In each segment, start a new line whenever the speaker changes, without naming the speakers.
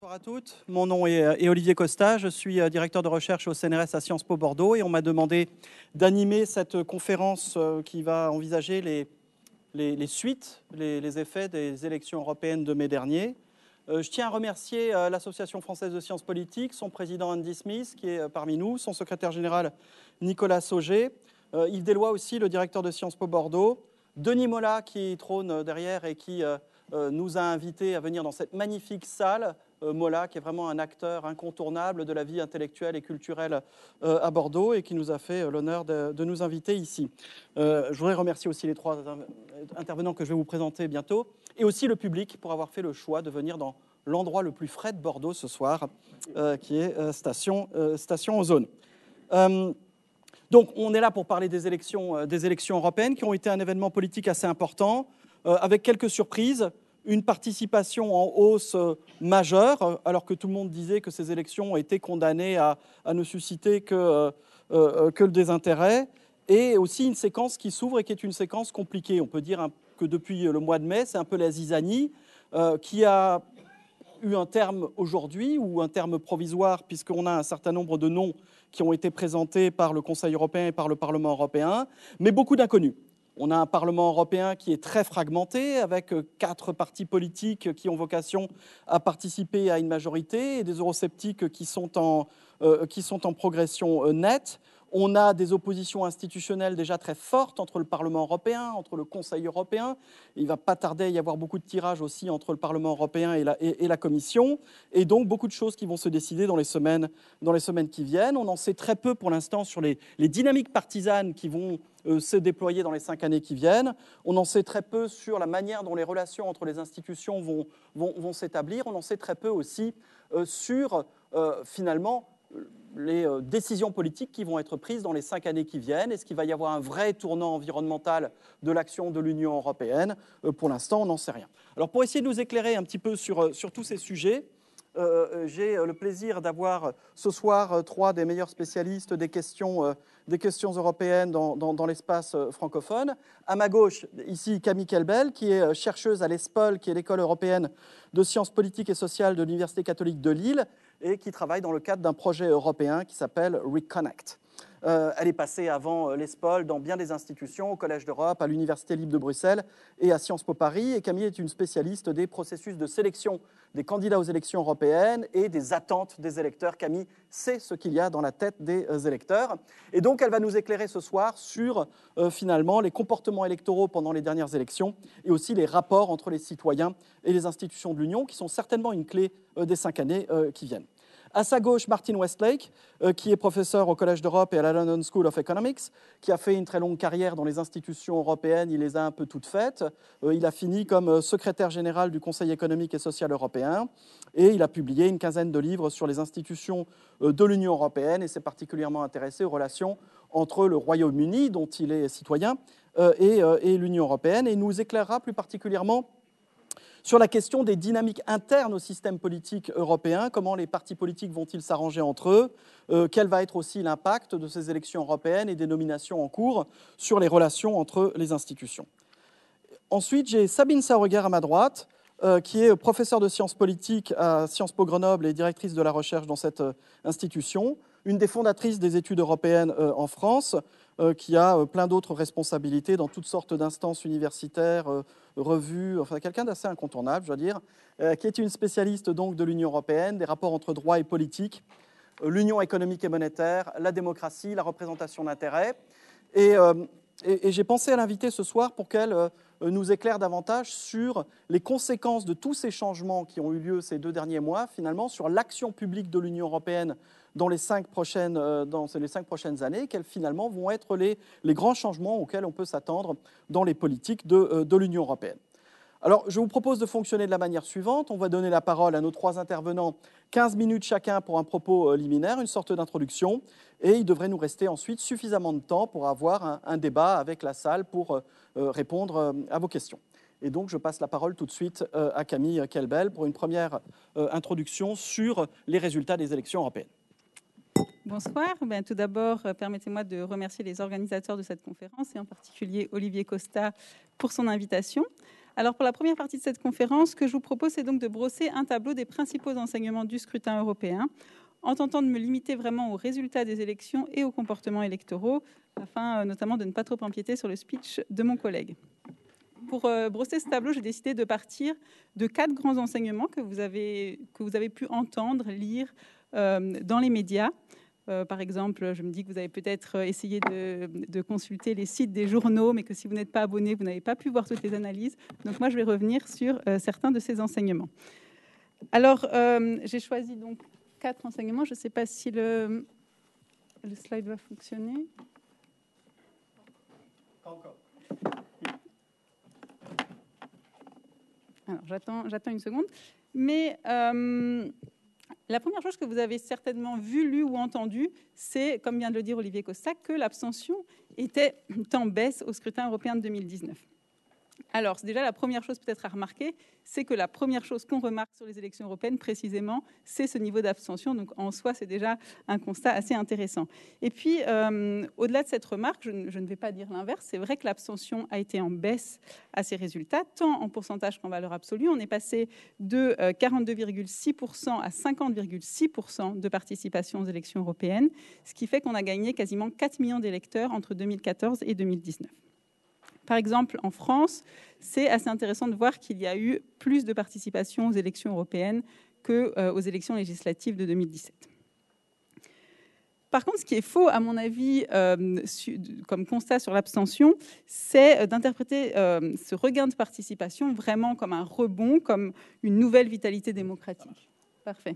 Bonsoir à toutes. Mon nom est Olivier Costa. Je suis directeur de recherche au CNRS à Sciences Po Bordeaux et on m'a demandé d'animer cette conférence qui va envisager les suites, les effets des élections européennes de mai dernier. Je tiens à remercier l'Association française de sciences politiques, son président Andy Smith qui est parmi nous, son secrétaire général Nicolas Sauger, Yves Deslois aussi, le directeur de Sciences Po Bordeaux, Denis Mola qui trône derrière et qui nous a invités à venir dans cette magnifique salle. Mola, qui est vraiment un acteur incontournable de la vie intellectuelle et culturelle à Bordeaux et qui nous a fait l'honneur de nous inviter ici. Je voudrais remercier aussi les trois intervenants que je vais vous présenter bientôt et aussi le public pour avoir fait le choix de venir dans l'endroit le plus frais de Bordeaux ce soir, qui est Station Ozone. Donc, on est là pour parler des élections européennes qui ont été un événement politique assez important, avec quelques surprises. Une participation en hausse majeure, alors que tout le monde disait que ces élections étaient condamnées à ne susciter que le désintérêt, et aussi une séquence qui s'ouvre et qui est une séquence compliquée. On peut dire que depuis le mois de mai, c'est un peu la zizanie, qui a eu un terme aujourd'hui, ou un terme provisoire, puisqu'on a un certain nombre de noms qui ont été présentés par le Conseil européen et par le Parlement européen, mais beaucoup d'inconnus. On a un Parlement européen qui est très fragmenté, avec 4 partis politiques qui ont vocation à participer à une majorité et des eurosceptiques qui sont en progression nette. On a des oppositions institutionnelles déjà très fortes entre le Parlement européen, entre le Conseil européen. Il ne va pas tarder à y avoir beaucoup de tirages aussi entre le Parlement européen et la Commission. Et donc, beaucoup de choses qui vont se décider dans les semaines qui viennent. On en sait très peu pour l'instant sur les dynamiques partisanes qui vont se déployer dans les 5 années qui viennent. On en sait très peu sur la manière dont les relations entre les institutions vont s'établir. On en sait très peu aussi sur, finalement, les décisions politiques qui vont être prises dans les 5 années qui viennent. Est-ce qu'il va y avoir un vrai tournant environnemental de l'action de l'Union européenne ? Pour l'instant, on n'en sait rien. Alors, pour essayer de nous éclairer un petit peu sur tous ces sujets, j'ai le plaisir d'avoir ce soir 3 des meilleurs spécialistes des questions européennes dans l'espace francophone. À ma gauche, ici, Camille Kelbel, qui est chercheuse à l'ESPOL, qui est l'École européenne de sciences politiques et sociales de l'Université catholique de Lille, et qui travaille dans le cadre d'un projet européen qui s'appelle Reconnect. Elle est passée avant l'ESPOL dans bien des institutions, au Collège d'Europe, à l'Université libre de Bruxelles et à Sciences Po Paris. Et Camille est une spécialiste des processus de sélection des candidats aux élections européennes et des attentes des électeurs. Camille sait ce qu'il y a dans la tête des électeurs. Et donc, elle va nous éclairer ce soir sur, finalement, les comportements électoraux pendant les dernières élections et aussi les rapports entre les citoyens et les institutions de l'Union, qui sont certainement une clé des 5 années qui viennent. À sa gauche, Martin Westlake, qui est professeur au Collège d'Europe et à la London School of Economics, qui a fait une très longue carrière dans les institutions européennes. Il les a un peu toutes faites. Il a fini comme secrétaire général du Conseil économique et social européen. Et il a publié une quinzaine de livres sur les institutions de l'Union européenne et s'est particulièrement intéressé aux relations entre le Royaume-Uni, dont il est citoyen, et l'Union européenne. Et il nous éclairera plus particulièrement sur la question des dynamiques internes au système politique européen, comment les partis politiques vont-ils s'arranger entre eux, quel va être aussi l'impact de ces élections européennes et des nominations en cours sur les relations entre les institutions. Ensuite, j'ai Sabine Saureguer à ma droite, qui est professeure de sciences politiques à Sciences Po Grenoble et directrice de la recherche dans cette institution, une des fondatrices des études européennes en France, qui a plein d'autres responsabilités dans toutes sortes d'instances universitaires, revues, enfin quelqu'un d'assez incontournable, je dois dire, qui est une spécialiste donc de l'Union européenne, des rapports entre droit et politique, l'union économique et monétaire, la démocratie, la représentation d'intérêts. Et j'ai pensé à l'inviter ce soir pour qu'elle nous éclaire davantage sur les conséquences de tous ces changements qui ont eu lieu ces 2 derniers mois, finalement, sur l'action publique de l'Union européenne dans les 5 prochaines années, quels finalement vont être les grands changements auxquels on peut s'attendre dans les politiques de l'Union européenne. Alors, je vous propose de fonctionner de la manière suivante. On va donner la parole à nos 3 intervenants, 15 minutes chacun pour un propos liminaire, une sorte d'introduction, et il devrait nous rester ensuite suffisamment de temps pour avoir un débat avec la salle pour répondre à vos questions. Et donc, je passe la parole tout de suite à Camille Kelbel pour une première introduction sur les résultats des élections européennes.
Bonsoir. Tout d'abord, permettez-moi de remercier les organisateurs de cette conférence et en particulier Olivier Costa pour son invitation. Alors pour la première partie de cette conférence, ce que je vous propose, c'est donc de brosser un tableau des principaux enseignements du scrutin européen, en tentant de me limiter vraiment aux résultats des élections et aux comportements électoraux, afin notamment de ne pas trop empiéter sur le speech de mon collègue. Pour brosser ce tableau, j'ai décidé de partir de 4 grands enseignements que vous avez pu entendre, lire dans les médias. Par exemple, je me dis que vous avez peut-être essayé de consulter les sites des journaux, mais que si vous n'êtes pas abonné, vous n'avez pas pu voir toutes les analyses. Donc moi, je vais revenir sur certains de ces enseignements. Alors, j'ai choisi donc 4 enseignements. Je ne sais pas si le slide va fonctionner.
Pas encore.
Alors, j'attends une seconde. Mais la première chose que vous avez certainement vu, lu ou entendu, c'est, comme vient de le dire Olivier Costa, que l'abstention était en baisse au scrutin européen de 2019. Alors, déjà, la première chose peut-être à remarquer, c'est que la première chose qu'on remarque sur les élections européennes, précisément, c'est ce niveau d'abstention. Donc, en soi, c'est déjà un constat assez intéressant. Et puis, au-delà de cette remarque, je ne vais pas dire l'inverse. C'est vrai que l'abstention a été en baisse à ces résultats, tant en pourcentage qu'en valeur absolue. On est passé de 42,6% à 50,6% de participation aux élections européennes, ce qui fait qu'on a gagné quasiment 4 millions d'électeurs entre 2014 et 2019. Par exemple, en France, c'est assez intéressant de voir qu'il y a eu plus de participation aux élections européennes qu'aux élections législatives de 2017. Par contre, ce qui est faux, à mon avis, comme constat sur l'abstention, c'est d'interpréter ce regain de participation vraiment comme un rebond, comme une nouvelle vitalité démocratique. Parfait.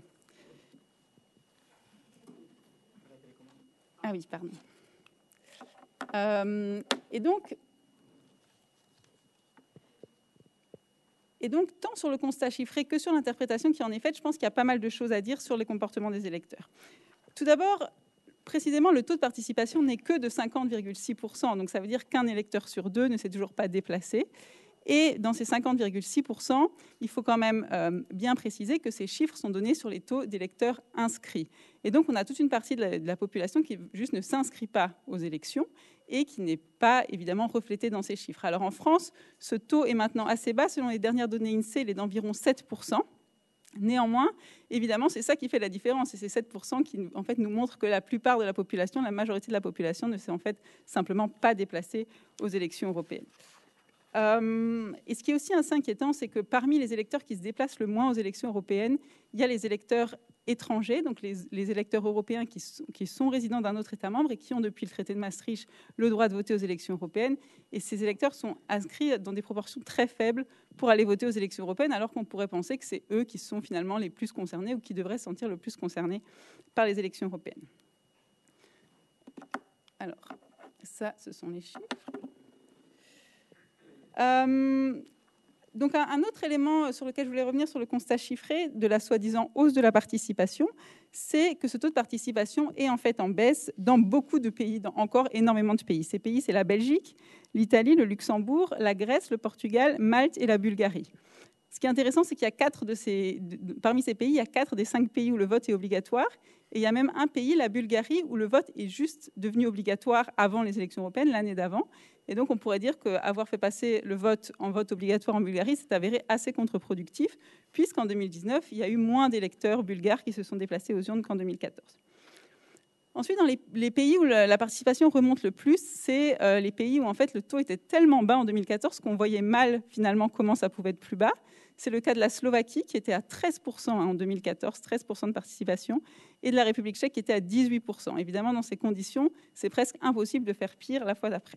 Ah oui, pardon. Et donc, tant sur le constat chiffré que sur l'interprétation qui en est faite, je pense qu'il y a pas mal de choses à dire sur les comportements des électeurs. Tout d'abord, précisément, le taux de participation n'est que de 50,6%. Donc, ça veut dire qu'un électeur sur 2 ne s'est toujours pas déplacé. Et dans ces 50,6%, il faut quand même bien préciser que ces chiffres sont donnés sur les taux d'électeurs inscrits. Et donc, on a toute une partie de la population qui juste ne s'inscrit pas aux élections et qui n'est pas évidemment reflété dans ces chiffres. Alors en France, ce taux est maintenant assez bas. Selon les dernières données INSEE, il est d'environ 7%. Néanmoins, évidemment, c'est ça qui fait la différence. Et c'est 7% qui en fait, nous montre que la plupart de la population, la majorité de la population ne s'est en fait simplement pas déplacée aux élections européennes. Et ce qui est aussi assez inquiétant, c'est que parmi les électeurs qui se déplacent le moins aux élections européennes, il y a les électeurs étrangers, donc les électeurs européens qui sont résidents d'un autre État membre et qui ont, depuis le traité de Maastricht, le droit de voter aux élections européennes. Et ces électeurs sont inscrits dans des proportions très faibles pour aller voter aux élections européennes, alors qu'on pourrait penser que c'est eux qui sont finalement les plus concernés ou qui devraient se sentir le plus concernés par les élections européennes. Alors, ça, ce sont les chiffres. Donc un autre élément sur lequel je voulais revenir sur le constat chiffré de la soi-disant hausse de la participation, c'est que ce taux de participation est en fait en baisse dans beaucoup de pays, dans encore énormément de pays. Ces pays, c'est la Belgique, l'Italie, le Luxembourg, la Grèce, le Portugal, Malte et la Bulgarie. Ce qui est intéressant, c'est qu'il y a parmi ces pays, il y a 4 des 5 pays où le vote est obligatoire. Et il y a même un pays, la Bulgarie, où le vote est juste devenu obligatoire avant les élections européennes, l'année d'avant. Et donc, on pourrait dire qu'avoir fait passer le vote en vote obligatoire en Bulgarie s'est avéré assez contre-productif, puisqu'en 2019, il y a eu moins d'électeurs bulgares qui se sont déplacés aux urnes qu'en 2014. Ensuite, dans les pays où la participation remonte le plus, c'est les pays où en fait, le taux était tellement bas en 2014 qu'on voyait mal finalement comment ça pouvait être plus bas. C'est le cas de la Slovaquie qui était à 13% en 2014, 13% de participation, et de la République tchèque qui était à 18%. Évidemment, dans ces conditions, c'est presque impossible de faire pire la fois d'après.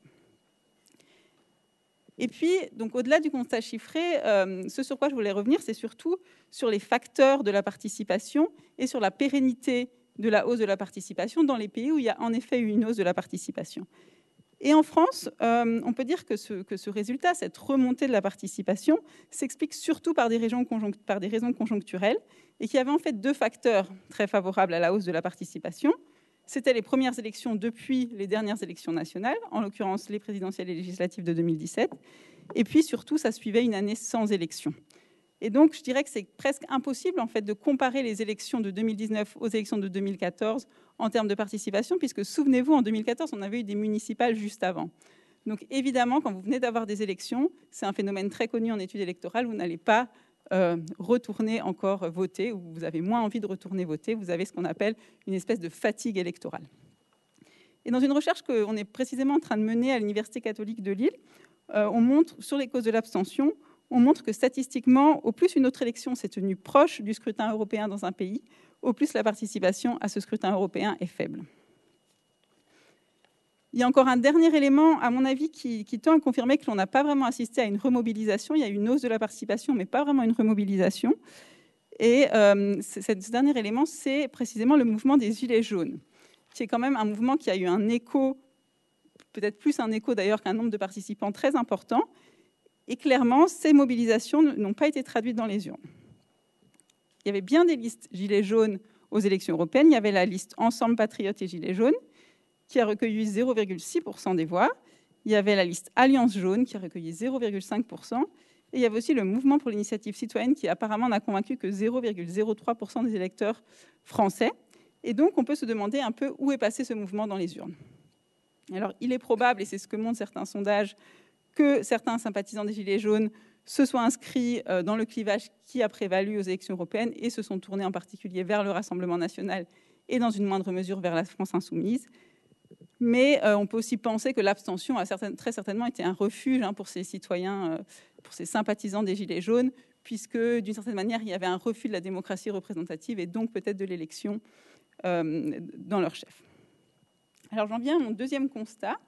Et puis, donc, au-delà du constat chiffré, ce sur quoi je voulais revenir, c'est surtout sur les facteurs de la participation et sur la pérennité de la hausse de la participation dans les pays où il y a en effet eu une hausse de la participation. Et en France, on peut dire que ce résultat, cette remontée de la participation, s'explique surtout par des raisons conjoncturelles et qui avaient en fait 2 facteurs très favorables à la hausse de la participation. C'était les premières élections depuis les dernières élections nationales, en l'occurrence les présidentielles et législatives de 2017. Et puis surtout, ça suivait une année sans élections. Et donc, je dirais que c'est presque impossible en fait, de comparer les élections de 2019 aux élections de 2014 en termes de participation, puisque souvenez-vous, en 2014, on avait eu des municipales juste avant. Donc évidemment, quand vous venez d'avoir des élections, c'est un phénomène très connu en études électorales, vous n'allez pas retourner encore voter, ou vous avez moins envie de retourner voter, vous avez ce qu'on appelle une espèce de fatigue électorale. Et dans une recherche qu'on est précisément en train de mener à l'Université catholique de Lille, on montre, sur les causes de l'abstention, on montre que statistiquement, au plus une autre élection s'est tenue proche du scrutin européen dans un pays, au plus la participation à ce scrutin européen est faible. Il y a encore un dernier élément, à mon avis, qui tend à confirmer que l'on n'a pas vraiment assisté à une remobilisation. Il y a eu une hausse de la participation, mais pas vraiment une remobilisation. Et ce dernier élément, c'est précisément le mouvement des Gilets jaunes, qui est quand même un mouvement qui a eu un écho, peut-être plus un écho d'ailleurs qu'un nombre de participants très important. Et clairement, ces mobilisations n'ont pas été traduites dans les urnes. Il y avait bien des listes Gilets jaunes aux élections européennes. Il y avait la liste Ensemble Patriotes et Gilets jaunes, qui a recueilli 0,6% des voix. Il y avait la liste Alliance jaune, qui a recueilli 0,5%. Et il y avait aussi le Mouvement pour l'initiative citoyenne, qui apparemment n'a convaincu que 0,03% des électeurs français. Et donc, on peut se demander un peu où est passé ce mouvement dans les urnes. Alors, il est probable, et c'est ce que montrent certains sondages, que certains sympathisants des Gilets jaunes se soient inscrits dans le clivage qui a prévalu aux élections européennes et se sont tournés en particulier vers le Rassemblement national et dans une moindre mesure vers la France insoumise. Mais on peut aussi penser que l'abstention a très certainement été un refuge pour ces citoyens, pour ces sympathisants des Gilets jaunes, puisque d'une certaine manière, il y avait un refus de la démocratie représentative et donc peut-être de l'élection dans leur chef. Alors j'en viens à mon deuxième constat,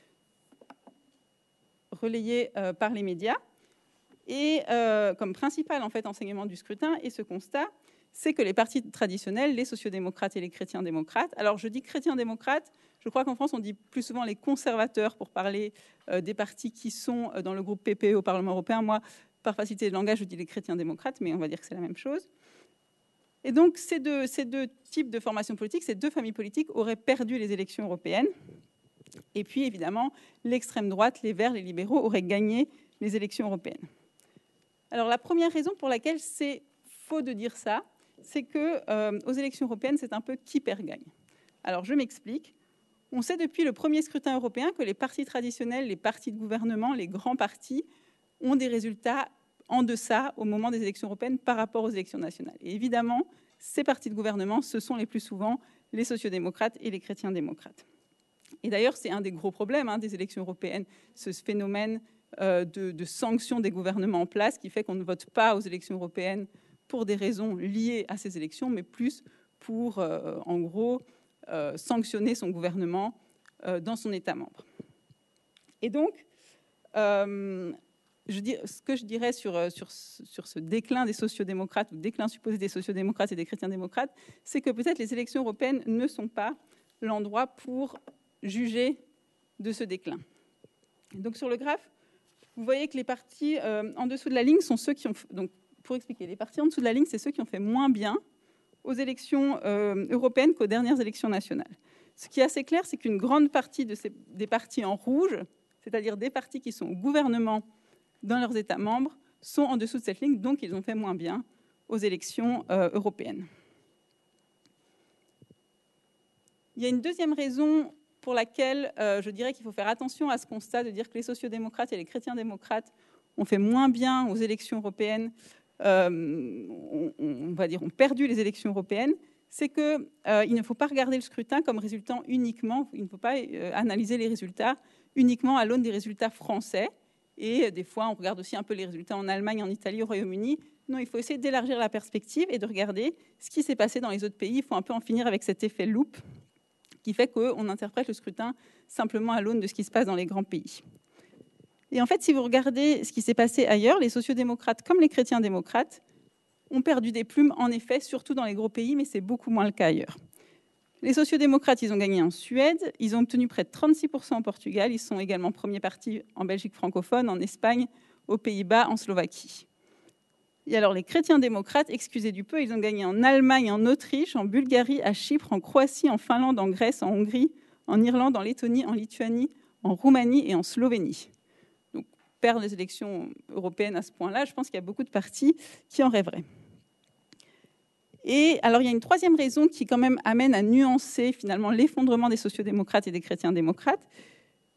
relayé par les médias, et comme principal en fait, enseignement du scrutin. Et ce constat, c'est que les partis traditionnels, les sociodémocrates et les chrétiens-démocrates, alors je dis chrétiens-démocrates, je crois qu'en France, on dit plus souvent les conservateurs pour parler des partis qui sont dans le groupe PPE au Parlement européen. Moi, par facilité de langage, je dis les chrétiens-démocrates, mais on va dire que c'est la même chose. Et donc, ces deux types de formations politiques, ces deux familles politiques auraient perdu les élections européennes. Et puis, évidemment, l'extrême droite, les Verts, les libéraux auraient gagné les élections européennes. Alors, la première raison pour laquelle c'est faux de dire ça, c'est qu'aux élections européennes, c'est un peu qui perd gagne. Alors, je m'explique. On sait depuis le premier scrutin européen que les partis traditionnels, les partis de gouvernement, les grands partis ont des résultats en deçà au moment des élections européennes par rapport aux élections nationales. Et évidemment, ces partis de gouvernement, ce sont les plus souvent les sociodémocrates et les chrétiens-démocrates. Et d'ailleurs, c'est un des gros problèmes des élections européennes, ce phénomène de sanction des gouvernements en place qui fait qu'on ne vote pas aux élections européennes pour des raisons liées à ces élections, mais plus pour, en gros, sanctionner son gouvernement dans son État membre. Et donc, ce que je dirais sur ce déclin des sociodémocrates, ou déclin supposé des sociodémocrates et des chrétiens-démocrates, c'est que peut-être les élections européennes ne sont pas l'endroit pour juger de ce déclin. Donc sur le graphe, vous voyez que les partis en dessous de la ligne sont ceux qui ont... Donc, pour expliquer, les partis en dessous de la ligne, c'est ceux qui ont fait moins bien aux élections européennes qu'aux dernières élections nationales. Ce qui est assez clair, c'est qu'une grande partie des partis en rouge, c'est-à-dire des partis qui sont au gouvernement dans leurs États membres, sont en dessous de cette ligne, donc ils ont fait moins bien aux élections européennes. Il y a une deuxième raison pour laquelle je dirais qu'il faut faire attention à ce constat de dire que les sociodémocrates et les chrétiens-démocrates ont fait moins bien aux élections européennes, on va dire, ont perdu les élections européennes, c'est qu'il ne faut pas regarder le scrutin comme résultant uniquement, il ne faut pas analyser les résultats uniquement à l'aune des résultats français. Et des fois, on regarde aussi un peu les résultats en Allemagne, en Italie, au Royaume-Uni. Non, il faut essayer d'élargir la perspective et de regarder ce qui s'est passé dans les autres pays. Il faut un peu en finir avec cet effet loupe qui fait qu'on interprète le scrutin simplement à l'aune de ce qui se passe dans les grands pays. Et en fait, si vous regardez ce qui s'est passé ailleurs, les sociodémocrates comme les chrétiens-démocrates ont perdu des plumes, en effet, surtout dans les gros pays, mais c'est beaucoup moins le cas ailleurs. Les sociodémocrates, ils ont gagné en Suède, ils ont obtenu près de 36% au Portugal, ils sont également premier parti en Belgique francophone, en Espagne, aux Pays-Bas, en Slovaquie. Et alors les chrétiens-démocrates, excusez du peu, ils ont gagné en Allemagne, en Autriche, en Bulgarie, à Chypre, en Croatie, en Finlande, en Grèce, en Hongrie, en Irlande, en Lettonie, en Lituanie, en Roumanie et en Slovénie. Donc perdre les élections européennes à ce point-là, je pense qu'il y a beaucoup de partis qui en rêveraient. Et alors, il y a une troisième raison qui, quand même, amène à nuancer, finalement, l'effondrement des sociodémocrates et des chrétiens-démocrates.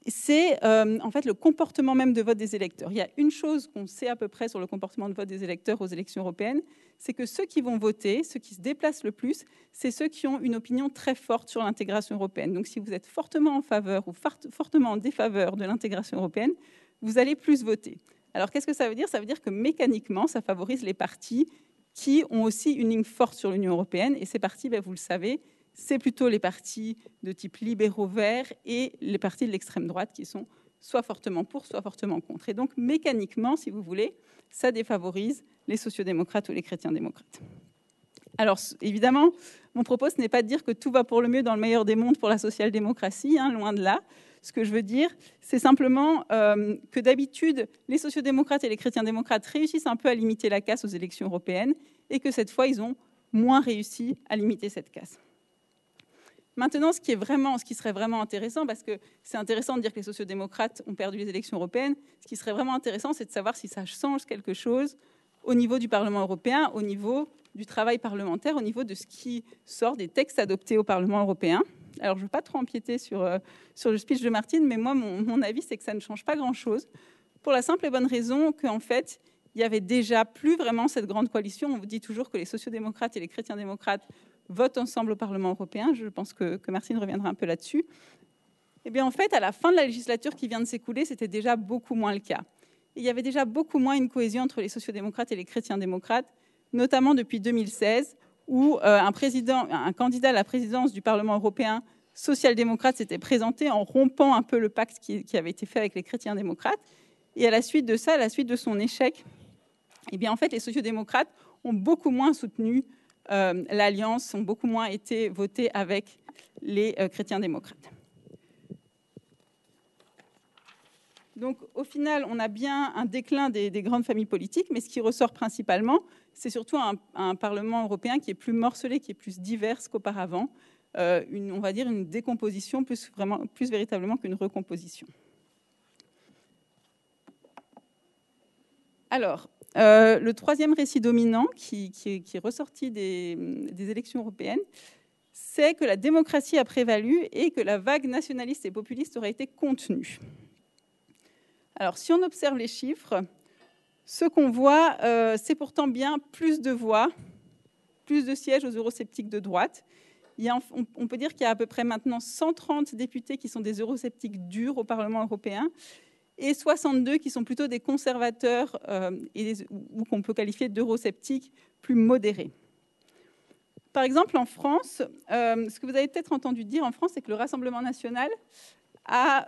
c'est en fait le comportement même de vote des électeurs. Il y a une chose qu'on sait à peu près sur le comportement de vote des électeurs aux élections européennes, c'est que ceux qui vont voter, ceux qui se déplacent le plus, c'est ceux qui ont une opinion très forte sur l'intégration européenne. Donc si vous êtes fortement en faveur ou fortement en défaveur de l'intégration européenne, vous allez plus voter. Alors qu'est-ce que ça veut dire ? Ça veut dire que mécaniquement, ça favorise les partis qui ont aussi une ligne forte sur l'Union européenne. Et ces partis, vous le savez, c'est plutôt les partis de type libéraux verts et les partis de l'extrême droite qui sont soit fortement pour, soit fortement contre. Et donc, mécaniquement, si vous voulez, ça défavorise les sociodémocrates ou les chrétiens-démocrates. Alors, évidemment, mon propos, ce n'est pas de dire que tout va pour le mieux dans le meilleur des mondes pour la social-démocratie, hein, loin de là. Ce que je veux dire, c'est simplement que d'habitude, les sociodémocrates et les chrétiens-démocrates réussissent un peu à limiter la casse aux élections européennes et que cette fois, ils ont moins réussi à limiter cette casse. Maintenant, ce qui serait vraiment intéressant, parce que c'est intéressant de dire que les sociodémocrates ont perdu les élections européennes, ce qui serait vraiment intéressant, c'est de savoir si ça change quelque chose au niveau du Parlement européen, au niveau du travail parlementaire, au niveau de ce qui sort des textes adoptés au Parlement européen. Alors, je ne veux pas trop empiéter sur le speech de Martine, mais moi, mon avis, c'est que ça ne change pas grand-chose, pour la simple et bonne raison qu'en fait, il n'y avait déjà plus vraiment cette grande coalition. On vous dit toujours que les sociodémocrates et les chrétiens-démocrates votent ensemble au Parlement européen. Je pense que Martine reviendra un peu là-dessus. Eh bien, en fait, à la fin de la législature qui vient de s'écouler, c'était déjà beaucoup moins le cas. Et il y avait déjà beaucoup moins une cohésion entre les sociodémocrates et les chrétiens-démocrates, notamment depuis 2016, où un candidat à la présidence du Parlement européen social-démocrate s'était présenté en rompant un peu le pacte qui avait été fait avec les chrétiens-démocrates. Et à la suite de ça, à la suite de son échec, eh bien, en fait, les sociodémocrates ont beaucoup moins soutenu l'alliance, ont beaucoup moins été votés avec les chrétiens-démocrates. Donc, au final, on a bien un déclin des grandes familles politiques, mais ce qui ressort principalement, c'est surtout un Parlement européen qui est plus morcelé, qui est plus divers qu'auparavant. On va dire une décomposition plus véritablement qu'une recomposition. Alors, le troisième récit dominant qui est ressorti des élections européennes, c'est que la démocratie a prévalu et que la vague nationaliste et populiste aurait été contenue. Alors, si on observe les chiffres, ce qu'on voit, c'est pourtant bien plus de voix, plus de sièges aux eurosceptiques de droite. On peut dire qu'il y a à peu près maintenant 130 députés qui sont des eurosceptiques durs au Parlement européen et 62 qui sont plutôt des conservateurs ou qu'on peut qualifier d'eurosceptiques plus modérés. Par exemple, en France, ce que vous avez peut-être entendu dire en France, c'est que le Rassemblement national a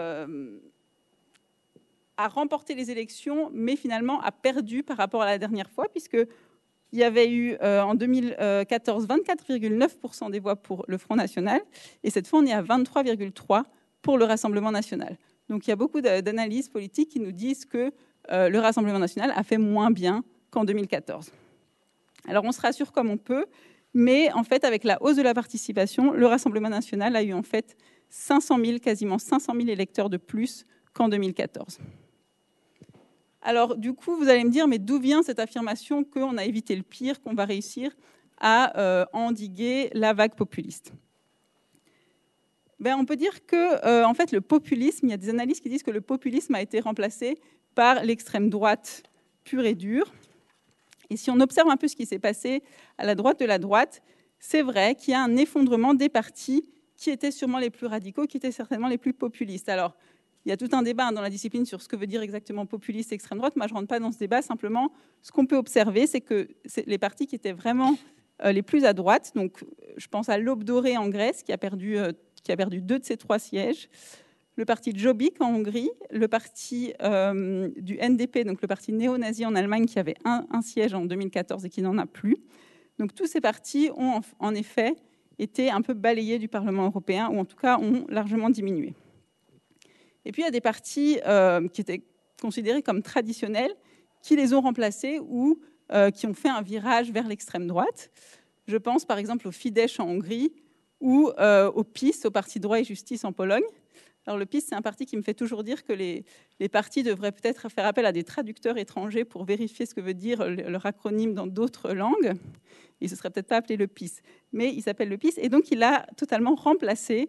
remporté les élections, mais finalement a perdu par rapport à la dernière fois, puisqu'il y avait eu en 2014 24,9% des voix pour le Front National, et cette fois on est à 23,3% pour le Rassemblement national. Donc il y a beaucoup d'analyses politiques qui nous disent que le Rassemblement national a fait moins bien qu'en 2014. Alors on se rassure comme on peut, mais en fait avec la hausse de la participation, le Rassemblement national a eu en fait quasiment 500 000 électeurs de plus qu'en 2014. Alors, du coup, vous allez me dire, mais d'où vient cette affirmation qu'on a évité le pire, qu'on va réussir à endiguer la vague populiste ? On peut dire que, en fait, le populisme, il y a des analyses qui disent que le populisme a été remplacé par l'extrême droite pure et dure. Et si on observe un peu ce qui s'est passé à la droite de la droite, c'est vrai qu'il y a un effondrement des partis qui étaient sûrement les plus radicaux, qui étaient certainement les plus populistes. Alors, il y a tout un débat dans la discipline sur ce que veut dire exactement populiste et extrême droite. Moi, je ne rentre pas dans ce débat. Simplement, ce qu'on peut observer, c'est que les partis qui étaient vraiment les plus à droite, donc je pense à l'Aube dorée en Grèce, qui a perdu 2 de ses 3 sièges, le parti Jobbik en Hongrie, le parti du NDP, donc le parti néo-nazi en Allemagne, qui avait un siège en 2014 et qui n'en a plus. Donc tous ces partis ont en effet été un peu balayés du Parlement européen, ou en tout cas ont largement diminué. Et puis, il y a des partis qui étaient considérés comme traditionnels, qui les ont remplacés ou qui ont fait un virage vers l'extrême droite. Je pense par exemple au Fidesz en Hongrie ou au PiS, au Parti droit et justice en Pologne. Alors le PiS, c'est un parti qui me fait toujours dire que les partis devraient peut-être faire appel à des traducteurs étrangers pour vérifier ce que veut dire leur acronyme dans d'autres langues. Il ne se serait peut-être pas appelé le PiS, mais il s'appelle le PiS. Et donc, il a totalement remplacé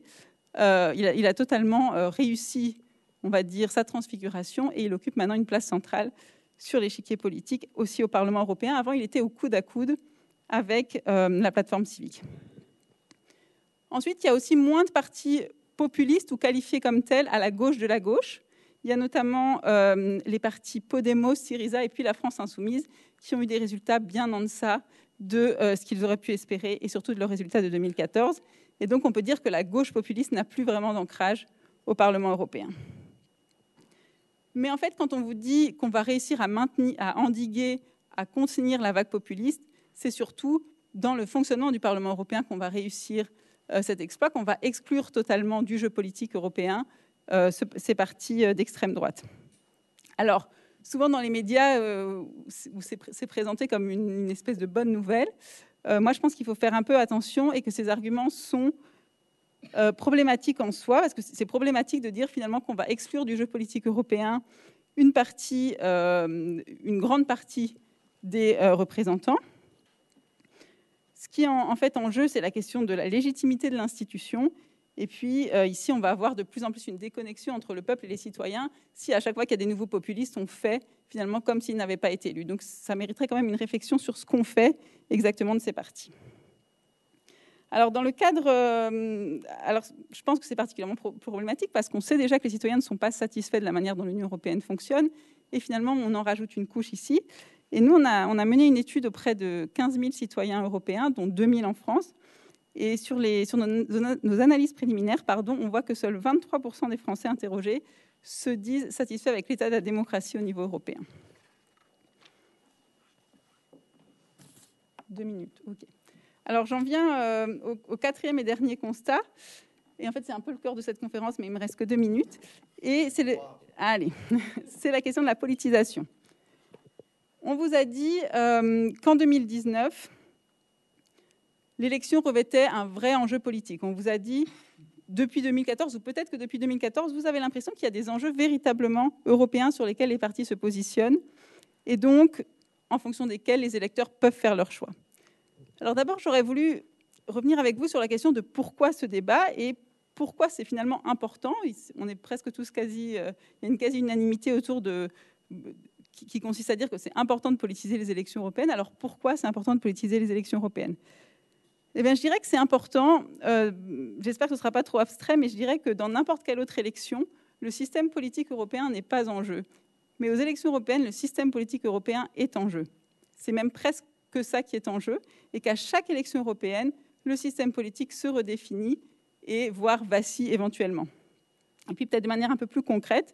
il a totalement réussi, on va dire, sa transfiguration, et il occupe maintenant une place centrale sur l'échiquier politique, aussi au Parlement européen. Avant, il était au coude à coude avec la plateforme civique. Ensuite, il y a aussi moins de partis populistes ou qualifiés comme tels à la gauche de la gauche. Il y a notamment les partis Podemos, Syriza et puis la France Insoumise qui ont eu des résultats bien en deçà de ce qu'ils auraient pu espérer et surtout de leurs résultats de 2014. Et donc, on peut dire que la gauche populiste n'a plus vraiment d'ancrage au Parlement européen. Mais en fait, quand on vous dit qu'on va réussir à endiguer, à contenir la vague populiste, c'est surtout dans le fonctionnement du Parlement européen qu'on va réussir cet exploit, qu'on va exclure totalement du jeu politique européen ces partis d'extrême droite. Alors, souvent dans les médias, où c'est présenté comme une espèce de bonne nouvelle, moi je pense qu'il faut faire un peu attention et que ces arguments sont problématiques en soi, parce que c'est problématique de dire finalement qu'on va exclure du jeu politique européen une grande partie des représentants. Ce qui est en fait en jeu, c'est la question de la légitimité de l'institution. Et puis ici, on va avoir de plus en plus une déconnexion entre le peuple et les citoyens si à chaque fois qu'il y a des nouveaux populistes, on fait finalement comme s'ils n'avaient pas été élus. Donc ça mériterait quand même une réflexion sur ce qu'on fait exactement de ces partis. Alors dans le cadre, je pense que c'est particulièrement problématique parce qu'on sait déjà que les citoyens ne sont pas satisfaits de la manière dont l'Union européenne fonctionne. Et finalement, on en rajoute une couche ici. Et nous, on a mené une étude auprès de 15 000 citoyens européens, dont 2 000 en France. Et sur nos analyses préliminaires, on voit que seuls 23% des Français interrogés se disent satisfaits avec l'état de la démocratie au niveau européen. 2 minutes, OK. Alors j'en viens au quatrième et dernier constat. Et en fait, c'est un peu le cœur de cette conférence, mais il me reste que 2 minutes. Et c'est la question de la politisation. On vous a dit qu'en 2019, l'élection revêtait un vrai enjeu politique. On vous a dit, depuis 2014, ou peut-être que depuis 2014, vous avez l'impression qu'il y a des enjeux véritablement européens sur lesquels les partis se positionnent, et donc en fonction desquels les électeurs peuvent faire leur choix. Alors d'abord, j'aurais voulu revenir avec vous sur la question de pourquoi ce débat et pourquoi c'est finalement important. On est presque tous il y a une quasi-unanimité autour qui consiste à dire que c'est important de politiser les élections européennes. Alors pourquoi c'est important de politiser les élections européennes ? Eh bien, je dirais que c'est important, j'espère que ce ne sera pas trop abstrait, mais je dirais que dans n'importe quelle autre élection, le système politique européen n'est pas en jeu. Mais aux élections européennes, le système politique européen est en jeu. C'est même presque que ça qui est en jeu, et qu'à chaque élection européenne, le système politique se redéfinit et voire vacille éventuellement. Et puis peut-être de manière un peu plus concrète,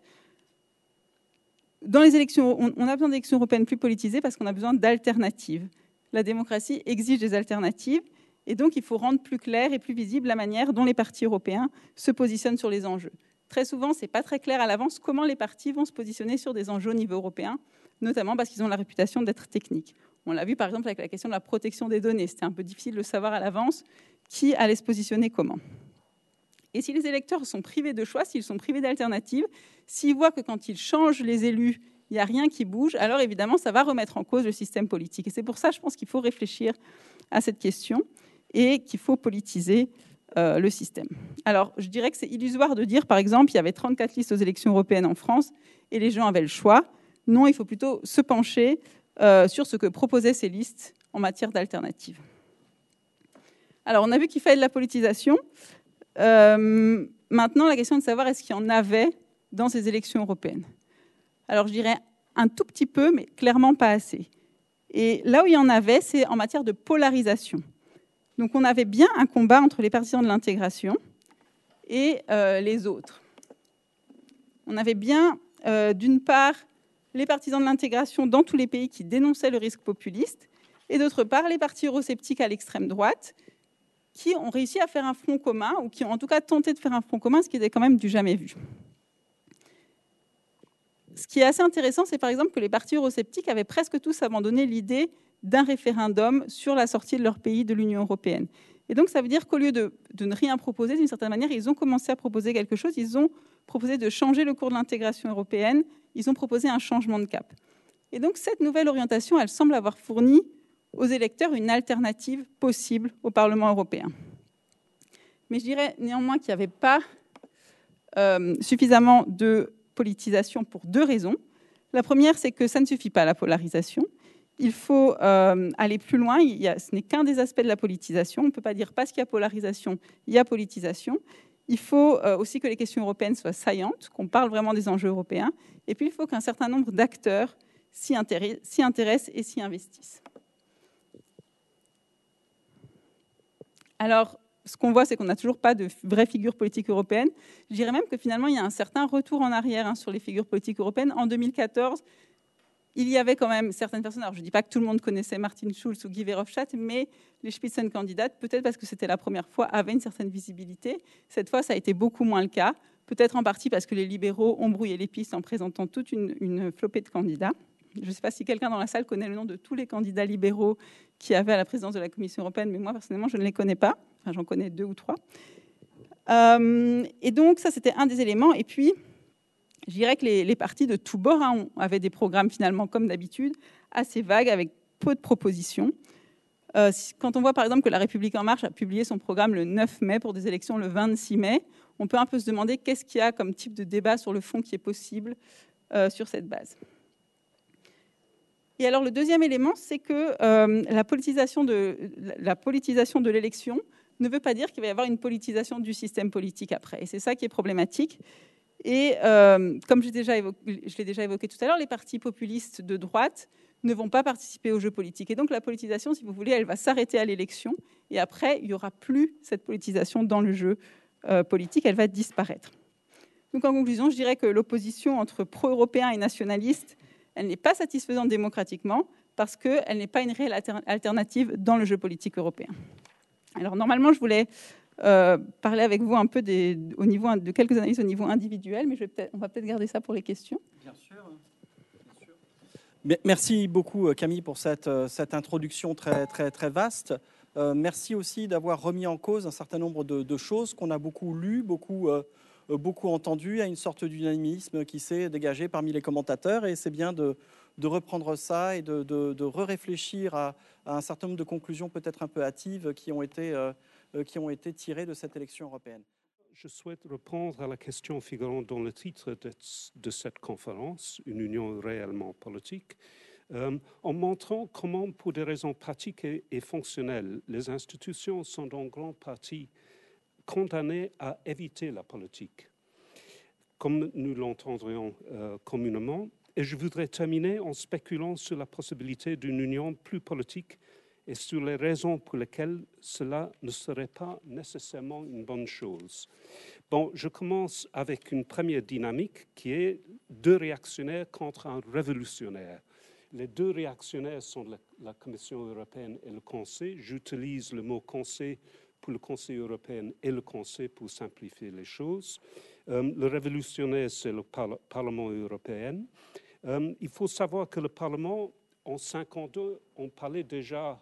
dans les élections, on a besoin d'élections européennes plus politisées parce qu'on a besoin d'alternatives. La démocratie exige des alternatives, et donc il faut rendre plus claire et plus visible la manière dont les partis européens se positionnent sur les enjeux. Très souvent, ce n'est pas très clair à l'avance comment les partis vont se positionner sur des enjeux au niveau européen, notamment parce qu'ils ont la réputation d'être techniques. On l'a vu par exemple avec la question de la protection des données. C'était un peu difficile de savoir à l'avance qui allait se positionner comment. Et si les électeurs sont privés de choix, s'ils sont privés d'alternatives, s'ils voient que quand ils changent les élus, il n'y a rien qui bouge, alors évidemment, ça va remettre en cause le système politique. Et c'est pour ça, je pense qu'il faut réfléchir à cette question et qu'il faut politiser le système. Alors, je dirais que c'est illusoire de dire, par exemple, il y avait 34 listes aux élections européennes en France et les gens avaient le choix. Non, il faut plutôt se pencher sur ce que proposaient ces listes en matière d'alternatives. Alors, on a vu qu'il fallait de la politisation. Maintenant, la question est de savoir est-ce qu'il y en avait dans ces élections européennes. Alors, je dirais un tout petit peu, mais clairement pas assez. Et là où il y en avait, c'est en matière de polarisation. Donc, on avait bien un combat entre les partisans de l'intégration et les autres. On avait bien, d'une part, les partisans de l'intégration dans tous les pays qui dénonçaient le risque populiste, et d'autre part, les partis eurosceptiques à l'extrême droite, qui ont réussi à faire un front commun, ou qui ont en tout cas tenté de faire un front commun, ce qui était quand même du jamais vu. Ce qui est assez intéressant, c'est par exemple que les partis eurosceptiques avaient presque tous abandonné l'idée d'un référendum sur la sortie de leur pays de l'Union européenne. Et donc ça veut dire qu'au lieu de ne rien proposer, d'une certaine manière, ils ont commencé à proposer quelque chose, ils ont proposé de changer le cours de l'intégration européenne, ils ont proposé un changement de cap. Et donc cette nouvelle orientation, elle semble avoir fourni aux électeurs une alternative possible au Parlement européen. Mais je dirais néanmoins qu'il n'y avait pas suffisamment de politisation pour 2 raisons. La première, c'est que ça ne suffit pas, la polarisation. Il faut aller plus loin. Ce n'est qu'un des aspects de la politisation. On ne peut pas dire parce qu'il y a polarisation, il y a politisation. Il faut aussi que les questions européennes soient saillantes, qu'on parle vraiment des enjeux européens. Et puis, il faut qu'un certain nombre d'acteurs s'y intéressent et s'y investissent. Alors, ce qu'on voit, c'est qu'on n'a toujours pas de vraie figure politique européenne. Je dirais même que finalement, il y a un certain retour en arrière sur les figures politiques européennes. En 2014, il y avait quand même certaines personnes, alors je ne dis pas que tout le monde connaissait Martin Schulz ou Guy Verhofstadt, mais les Spitzenkandidaten, peut-être parce que c'était la première fois, avaient une certaine visibilité. Cette fois, ça a été beaucoup moins le cas, peut-être en partie parce que les libéraux ont brouillé les pistes en présentant toute une flopée de candidats. Je ne sais pas si quelqu'un dans la salle connaît le nom de tous les candidats libéraux qui avaient à la présidence de la Commission européenne, mais moi, personnellement, je ne les connais pas. Enfin, j'en connais 2 ou 3. Et donc, ça, c'était un des éléments. Et puis, je dirais que les partis de tous bords avaient des programmes, finalement, comme d'habitude, assez vagues, avec peu de propositions. Quand on voit, par exemple, que La République En Marche a publié son programme le 9 mai pour des élections le 26 mai, on peut un peu se demander qu'est-ce qu'il y a comme type de débat sur le fond qui est possible sur cette base. Et alors, le deuxième élément, c'est que la politisation de l'élection ne veut pas dire qu'il va y avoir une politisation du système politique après. Et c'est ça qui est problématique. Et comme je l'ai déjà évoqué tout à l'heure, les partis populistes de droite ne vont pas participer au jeu politique. Et donc, la politisation, si vous voulez, elle va s'arrêter à l'élection. Et après, il n'y aura plus cette politisation dans le jeu politique. Elle va disparaître. Donc, en conclusion, je dirais que l'opposition entre pro-européens et nationalistes, elle n'est pas satisfaisante démocratiquement parce qu'elle n'est pas une réelle alternative dans le jeu politique européen. Alors, normalement, je voulais parler avec vous un peu de quelques analyses au niveau individuel, mais on va peut-être garder ça pour les questions.
Bien sûr. Merci beaucoup, Camille, pour cette introduction très, très, très vaste. Merci aussi d'avoir remis en cause un certain nombre de choses qu'on a beaucoup lues, beaucoup entendues, à une sorte d'unanimisme qui s'est dégagé parmi les commentateurs. Et c'est bien de reprendre ça et de réfléchir à un certain nombre de conclusions peut-être un peu hâtives qui ont été tirées de cette élection européenne.
Je souhaite répondre à la question figurant dans le titre de cette conférence, une union réellement politique, en montrant comment, pour des raisons pratiques et fonctionnelles, les institutions sont en grande partie condamnées à éviter la politique, comme nous l'entendrions communément. Et je voudrais terminer en spéculant sur la possibilité d'une union plus politique et sur les raisons pour lesquelles cela ne serait pas nécessairement une bonne chose. Bon, je commence avec une première dynamique qui est 2 réactionnaires contre un révolutionnaire. Les 2 réactionnaires sont la Commission européenne et le Conseil. J'utilise le mot Conseil pour le Conseil européen et le Conseil pour simplifier les choses. Le révolutionnaire, c'est le Parlement européen. Il faut savoir que le Parlement, en 1952, on parlait déjà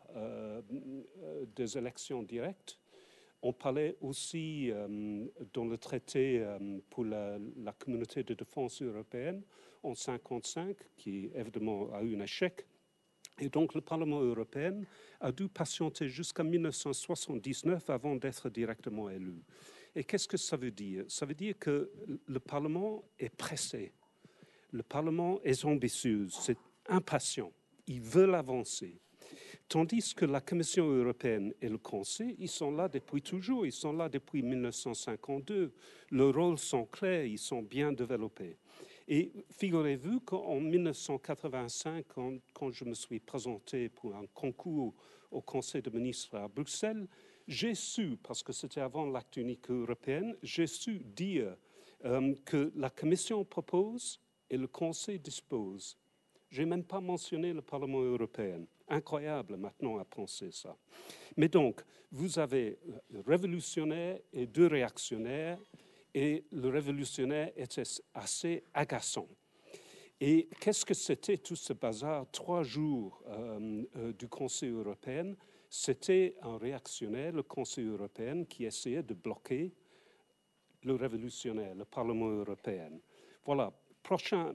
des élections directes. On parlait aussi dans le traité pour la communauté de défense européenne en 1955, qui évidemment a eu un échec. Et donc le Parlement européen a dû patienter jusqu'en 1979 avant d'être directement élu. Et qu'est-ce que ça veut dire? Ça veut dire que le Parlement est pressé. Le Parlement est ambitieux, c'est impatient. Ils veulent avancer. Tandis que la Commission européenne et le Conseil, ils sont là depuis toujours, ils sont là depuis 1952. Leurs rôles sont clairs, ils sont bien développés. Et figurez-vous qu'en 1985, quand je me suis présenté pour un concours au Conseil des ministres à Bruxelles, j'ai su, parce que c'était avant l'acte unique européenne, j'ai su dire que la Commission propose et le Conseil dispose. Je n'ai même pas mentionné le Parlement européen. Incroyable maintenant à penser ça. Mais donc, vous avez révolutionnaire et 2 réactionnaires, et le révolutionnaire était assez agaçant. Et qu'est-ce que c'était tout ce bazar? 3 jours du Conseil européen, c'était un réactionnaire, le Conseil européen, qui essayait de bloquer le révolutionnaire, le Parlement européen. Voilà, prochain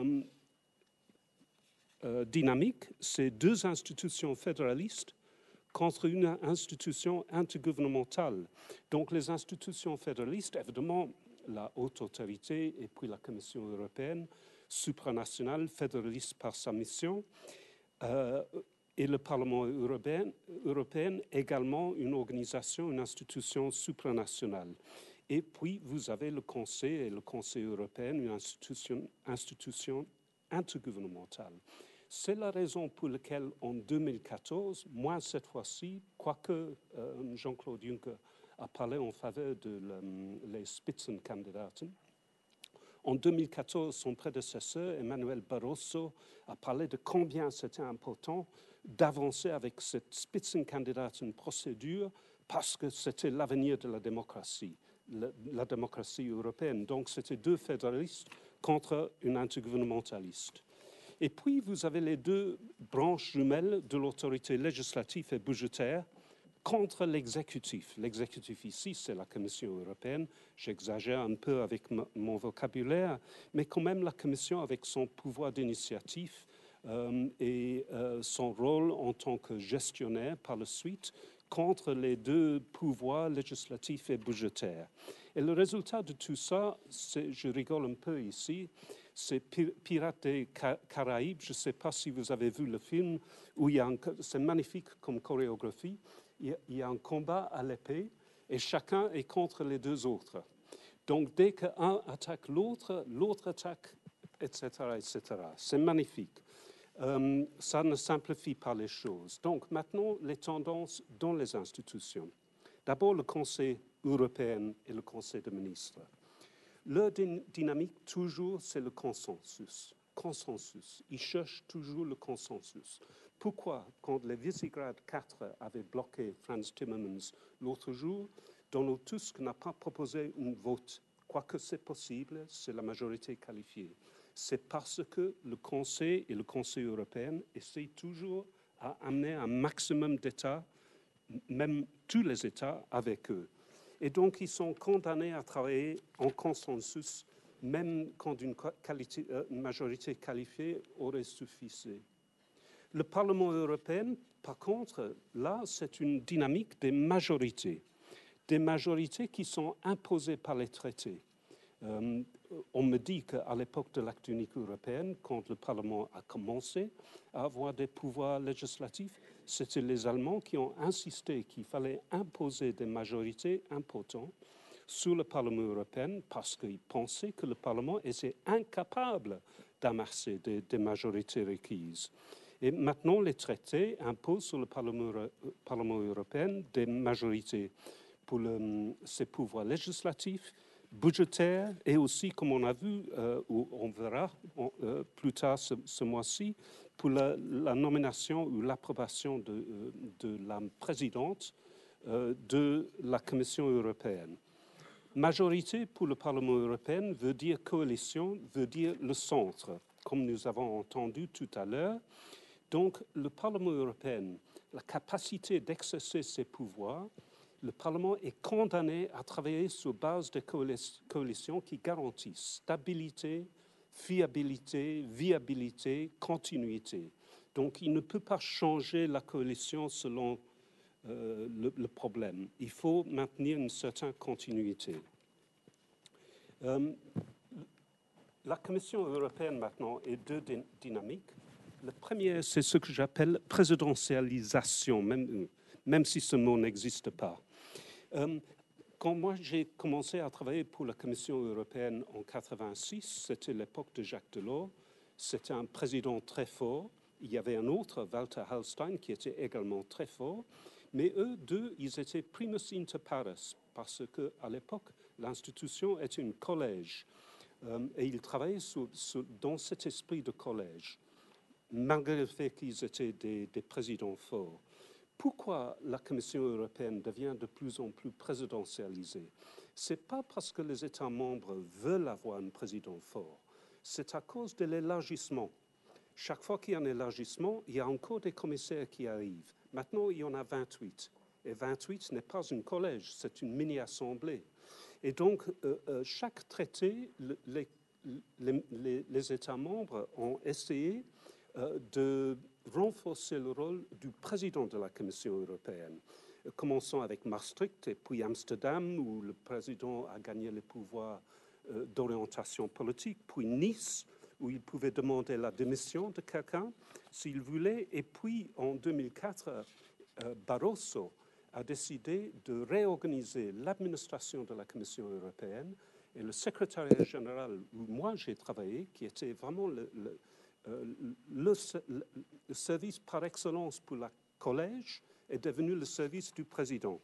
dynamique, c'est 2 institutions fédéralistes contre une institution intergouvernementale. Donc les institutions fédéralistes, évidemment, la haute autorité et puis la Commission européenne, supranationale, fédéraliste par sa mission, et le Parlement européen également une organisation, une institution supranationale. Et puis, vous avez le Conseil et le Conseil européen, une institution intergouvernementale. C'est la raison pour laquelle, en 2014, moi, cette fois-ci, quoique Jean-Claude Juncker a parlé en faveur de les Spitzenkandidaten, en 2014, son prédécesseur, Emmanuel Barroso, a parlé de combien c'était important d'avancer avec cette Spitzenkandidaten procédure parce que c'était l'avenir de la démocratie européenne. Donc, c'était deux fédéralistes contre une intergouvernementaliste. Et puis, vous avez les deux branches jumelles de l'autorité législative et budgétaire contre l'exécutif. L'exécutif ici, c'est la Commission européenne. J'exagère un peu avec mon vocabulaire, mais quand même la Commission avec son pouvoir d'initiative et son rôle en tant que gestionnaire par la suite contre les deux pouvoirs législatifs et budgétaires. Et le résultat de tout ça, je rigole un peu ici, c'est Pirates des Caraïbes. Je ne sais pas si vous avez vu le film, où c'est magnifique comme chorégraphie. Il y a un combat à l'épée et chacun est contre les deux autres. Donc, dès qu'un attaque l'autre, l'autre attaque, etc., etc. C'est magnifique. Ça ne simplifie pas les choses. Donc, maintenant, les tendances dans les institutions. D'abord, le Conseil européen et le Conseil des ministres. Leur dynamique, toujours, c'est le consensus. Consensus. Ils cherchent toujours le consensus. Pourquoi, quand les Visegrad 4 avaient bloqué Franz Timmermans l'autre jour, Donald Tusk n'a pas proposé un vote. Quoique c'est possible, c'est la majorité qualifiée. C'est parce que le Conseil et le Conseil européen essaient toujours à amener un maximum d'États, même tous les États, avec eux. Et donc, ils sont condamnés à travailler en consensus, même quand une majorité qualifiée aurait suffi. Le Parlement européen, par contre, là, c'est une dynamique des majorités qui sont imposées par les traités. On me dit qu'à l'époque de l'Acte unique européenne, quand le Parlement a commencé à avoir des pouvoirs législatifs, c'était les Allemands qui ont insisté qu'il fallait imposer des majorités importantes sur le Parlement européen parce qu'ils pensaient que le Parlement était incapable d'amasser des majorités requises. Et maintenant, les traités imposent sur le Parlement européen des majorités pour ses pouvoirs législatifs, budgétaires et aussi, comme on a vu, ou on verra plus tard ce mois-ci, pour la nomination ou l'approbation de la présidente de la Commission européenne. Majorité pour le Parlement européen veut dire coalition, veut dire le centre, comme nous avons entendu tout à l'heure. Donc, le Parlement européen, la capacité d'exercer ses pouvoirs, le Parlement est condamné à travailler sur base de coalitions qui garantissent stabilité, fiabilité, viabilité, continuité. Donc, il ne peut pas changer la coalition selon le problème. Il faut maintenir une certaine continuité. La Commission européenne, maintenant, est deux dynamiques. Le premier, c'est ce que j'appelle présidentialisation, même si ce mot n'existe pas. Quand moi j'ai commencé à travailler pour la Commission européenne en 1986, c'était l'époque de Jacques Delors, c'était un président très fort. Il y avait un autre, Walter Hallstein, qui était également très fort. Mais eux deux, ils étaient primus inter pares, parce qu'à l'époque, l'institution était un collège. Et ils travaillaient dans cet esprit de collège, malgré le fait qu'ils étaient des présidents forts. Pourquoi la Commission européenne devient de plus en plus présidentialisée? Ce n'est pas parce que les États membres veulent avoir un président fort, c'est à cause de l'élargissement. Chaque fois qu'il y a un élargissement, il y a encore des commissaires qui arrivent. Maintenant, il y en a 28. Et 28 n'est pas un collège, c'est une mini-assemblée. Et donc, chaque traité, les États membres ont essayé de renforcer le rôle du président de la Commission européenne. Commençons avec Maastricht et puis Amsterdam, où le président a gagné le pouvoir d'orientation politique, puis Nice, où il pouvait demander la démission de quelqu'un s'il voulait, et puis en 2004, Barroso a décidé de réorganiser l'administration de la Commission européenne, et le secrétariat général où moi j'ai travaillé, qui était vraiment le service par excellence pour le collège, est devenu le service du président.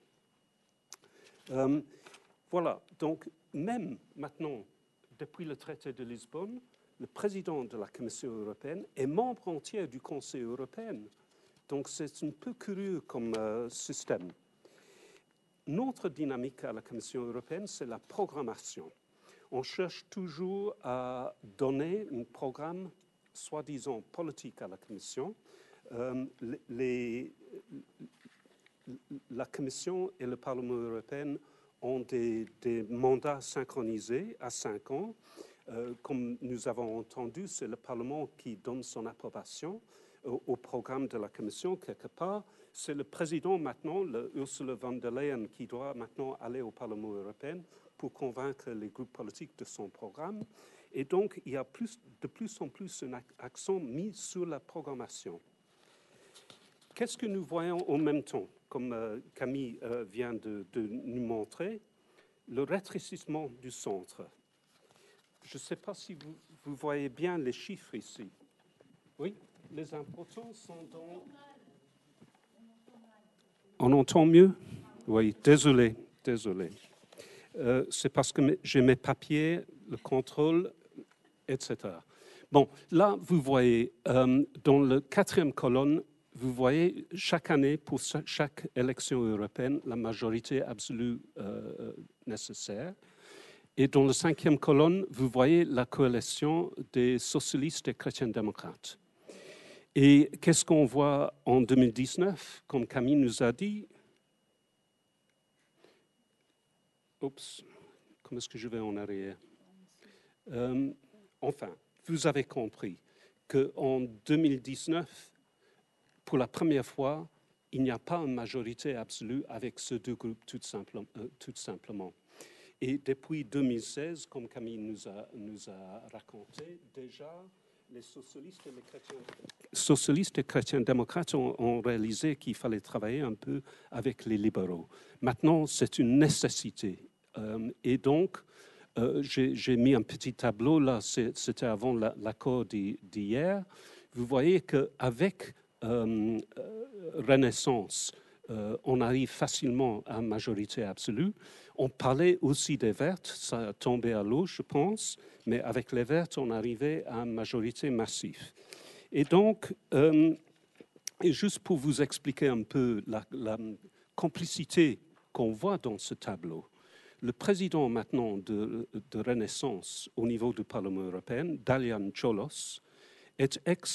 Voilà, donc même maintenant, depuis le traité de Lisbonne, le président de la Commission européenne est membre entier du Conseil européen. Donc c'est un peu curieux comme système. Notre dynamique à la Commission européenne, c'est la programmation. On cherche toujours à donner un programme soi-disant politique à la Commission. La Commission et le Parlement européen ont des mandats synchronisés à 5 ans. Comme nous avons entendu, c'est le Parlement qui donne son approbation au programme de la Commission quelque part. C'est le président maintenant, Ursula von der Leyen, qui doit maintenant aller au Parlement européen pour convaincre les groupes politiques de son programme. Et donc, il y a de plus en plus un accent mis sur la programmation. Qu'est-ce que nous voyons en même temps, comme Camille vient de nous montrer? Le rétrécissement du centre. Je ne sais pas si vous voyez bien les chiffres ici. Oui, les importants sont dans... On entend mieux? Oui, désolé. C'est parce que j'ai mes papiers, le contrôle, etc. Bon, là, vous voyez, dans la 4e colonne, vous voyez chaque année, pour chaque élection européenne, la majorité absolue nécessaire. Et dans la 5e colonne, vous voyez la coalition des socialistes et chrétiens-démocrates. Et qu'est-ce qu'on voit en 2019, comme Camille nous a dit? Oups, comment est-ce que je vais en arrière? Enfin, vous avez compris qu'en 2019, pour la première fois, il n'y a pas une majorité absolue avec ces deux groupes tout simplement. Et depuis 2016, comme Camille nous a raconté, déjà, les socialistes et chrétiens-démocrates ont réalisé qu'il fallait travailler un peu avec les libéraux. Maintenant, c'est une nécessité. Et donc, j'ai mis un petit tableau, là, c'était avant l'accord d'hier. Vous voyez qu'avec Renaissance, on arrive facilement à une majorité absolue. On parlait aussi des Verts, ça a tombé à l'eau, je pense, mais avec les Verts, on arrivait à une majorité massive. Et donc, et juste pour vous expliquer un peu la complicité qu'on voit dans ce tableau, le président maintenant de Renaissance au niveau du Parlement européen, Dalian Cholos, est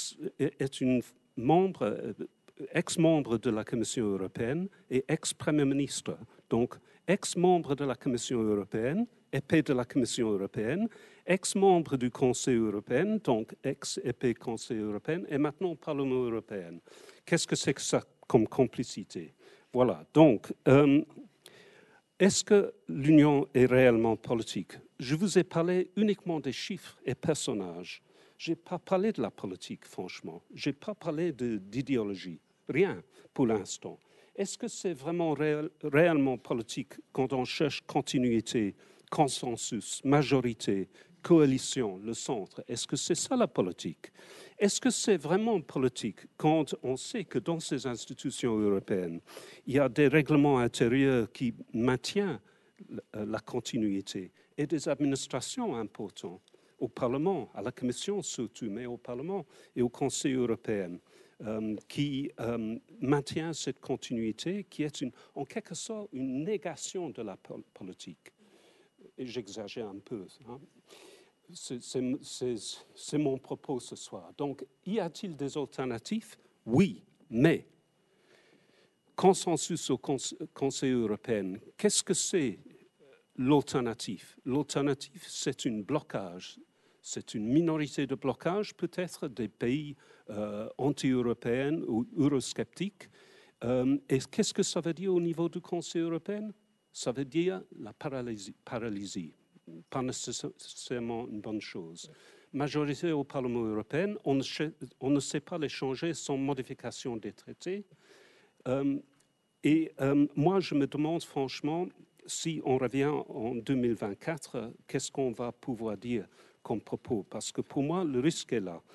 ex-membre de la Commission européenne et ex-premier ministre. Donc, ex-membre de la Commission européenne, épée de la Commission européenne, ex-membre du Conseil européen, donc ex-épée Conseil européen, et maintenant Parlement européen. Qu'est-ce que c'est que ça comme complicité? Voilà, donc, est-ce que l'Union est réellement politique? Je vous ai parlé uniquement des chiffres et personnages. Je n'ai pas parlé de la politique, franchement. Je n'ai pas parlé d'idéologie. Rien pour l'instant. Est-ce que c'est vraiment réellement politique quand on cherche continuité, consensus, majorité, coalition, le centre? Est-ce que c'est ça la politique? Est-ce que c'est vraiment politique quand on sait que dans ces institutions européennes, il y a des règlements intérieurs qui maintiennent la continuité et des administrations importantes au Parlement, à la Commission surtout, mais au Parlement et au Conseil européen, qui maintient cette continuité qui est en quelque sorte une négation de la politique. Et j'exagère un peu. Hein. C'est mon propos ce soir. Donc, y a-t-il des alternatives? Oui, mais consensus au Conseil européen, qu'est-ce que c'est l'alternative? L'alternative, c'est un blocage. C'est une minorité de blocage, peut-être, des pays anti-européens ou eurosceptiques. Et qu'est-ce que ça veut dire au niveau du Conseil européen? Ça veut dire la paralysie. Pas nécessairement une bonne chose. Majorité au Parlement européen, on ne sait pas les changer sans modification des traités. Moi, je me demande franchement, si on revient en 2024, qu'est-ce qu'on va pouvoir dire comme propos? Parce que pour moi, le risque est là.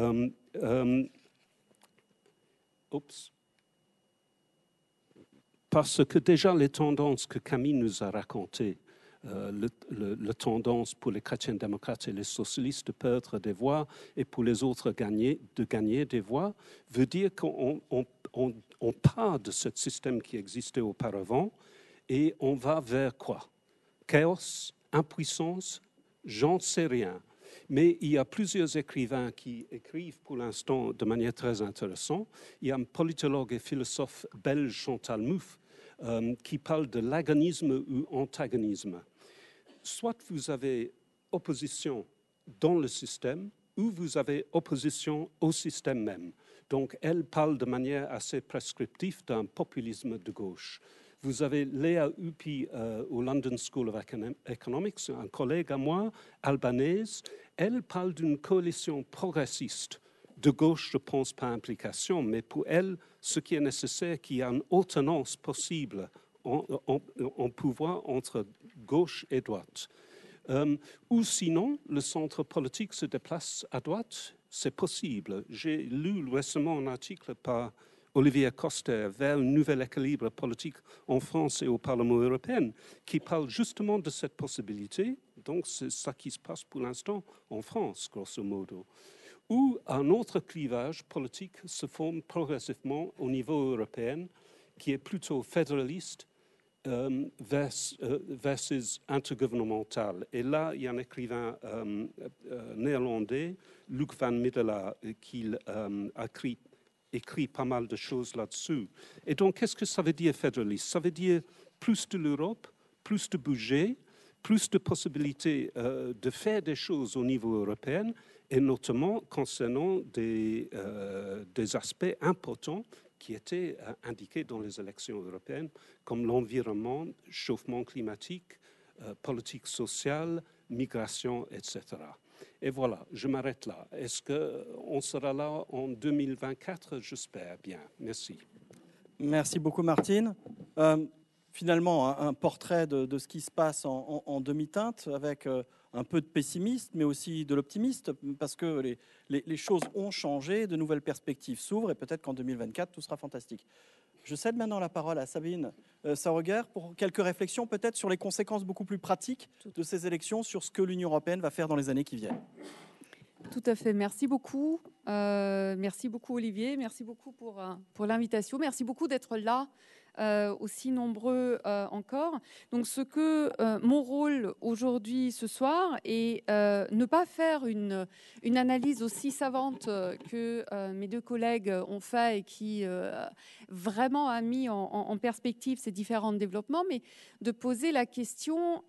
Parce que déjà, les tendances que Camille nous a racontées, la tendance pour les chrétiens démocrates et les socialistes de perdre des voix et pour les autres de gagner des voix, veut dire qu'on part de ce système qui existait auparavant et on va vers quoi? Chaos, impuissance, j'en sais rien. Mais il y a plusieurs écrivains qui écrivent pour l'instant de manière très intéressante. Il y a un politologue et philosophe belge, Chantal Mouffe, qui parle de l'agonisme ou antagonisme. Soit vous avez opposition dans le système, ou vous avez opposition au système même. Donc, elle parle de manière assez prescriptive d'un populisme de gauche. Vous avez Léa Upi au London School of Economics, un collègue à moi, albanaise. Elle parle d'une coalition progressiste. De gauche, je ne pense pas implication, mais pour elle, ce qui est nécessaire, qu'il y ait une alternance possible en pouvoir entre gauche et droite. Ou sinon, le centre politique se déplace à droite, c'est possible. J'ai lu récemment un article par Olivier Coster vers un nouvel équilibre politique en France et au Parlement européen qui parle justement de cette possibilité. Donc, c'est ça qui se passe pour l'instant en France, grosso modo. Où un autre clivage politique se forme progressivement au niveau européen qui est plutôt fédéraliste versus intergouvernemental. Et là, il y a un écrivain néerlandais, Luc van Middelaar, qui a écrit pas mal de choses là-dessus. Et donc, qu'est-ce que ça veut dire fédéraliste? Ça veut dire plus de l'Europe, plus de budget, plus de possibilités de faire des choses au niveau européen, et notamment concernant des aspects importants qui étaient indiqués dans les élections européennes, comme l'environnement, chauffement climatique, politique sociale, migration, etc. Et voilà, je m'arrête là. Est-ce qu'on sera là en 2024? J'espère bien. Merci.
Merci beaucoup, Martine. Finalement, un portrait de ce qui se passe en demi-teinte, avec un peu de pessimiste, mais aussi de l'optimiste, parce que les choses ont changé, de nouvelles perspectives s'ouvrent, et peut-être qu'en 2024, tout sera fantastique. Je cède maintenant la parole à Sabine Saureguer pour quelques réflexions, peut-être sur les conséquences beaucoup plus pratiques de ces élections, sur ce que l'Union européenne va faire dans les années qui viennent.
Tout à fait. Merci beaucoup. Merci beaucoup, Olivier. Merci beaucoup pour l'invitation. Merci beaucoup d'être là. Aussi nombreux encore. Donc, mon rôle aujourd'hui, ce soir, est ne pas faire une analyse aussi savante que mes deux collègues ont fait et qui vraiment a mis en perspective ces différents développements, mais de poser la question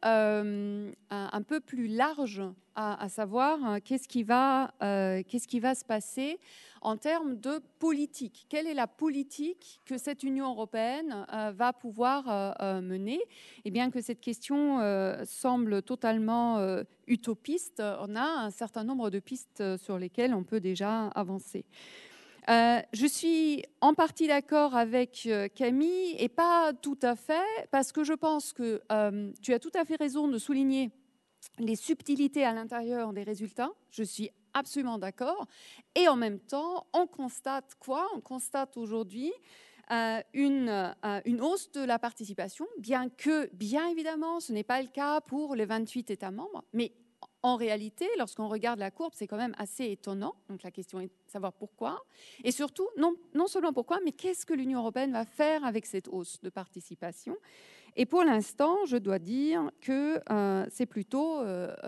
un peu plus large, à savoir qu'est-ce qui va se passer en termes de politique. Quelle est la politique que cette Union européenne va pouvoir mener? Et bien que cette question semble totalement utopiste, on a un certain nombre de pistes sur lesquelles on peut déjà avancer. Je suis en partie d'accord avec Camille et pas tout à fait, parce que je pense que tu as tout à fait raison de souligner les subtilités à l'intérieur des résultats. Je suis absolument d'accord. Et en même temps, on constate quoi? On constate aujourd'hui une hausse de la participation, bien évidemment, ce n'est pas le cas pour les 28 États membres, mais en réalité, lorsqu'on regarde la courbe, c'est quand même assez étonnant. Donc la question est de savoir pourquoi. Et surtout, non seulement pourquoi, mais qu'est-ce que l'Union européenne va faire avec cette hausse de participation? Et pour l'instant, je dois dire que c'est plutôt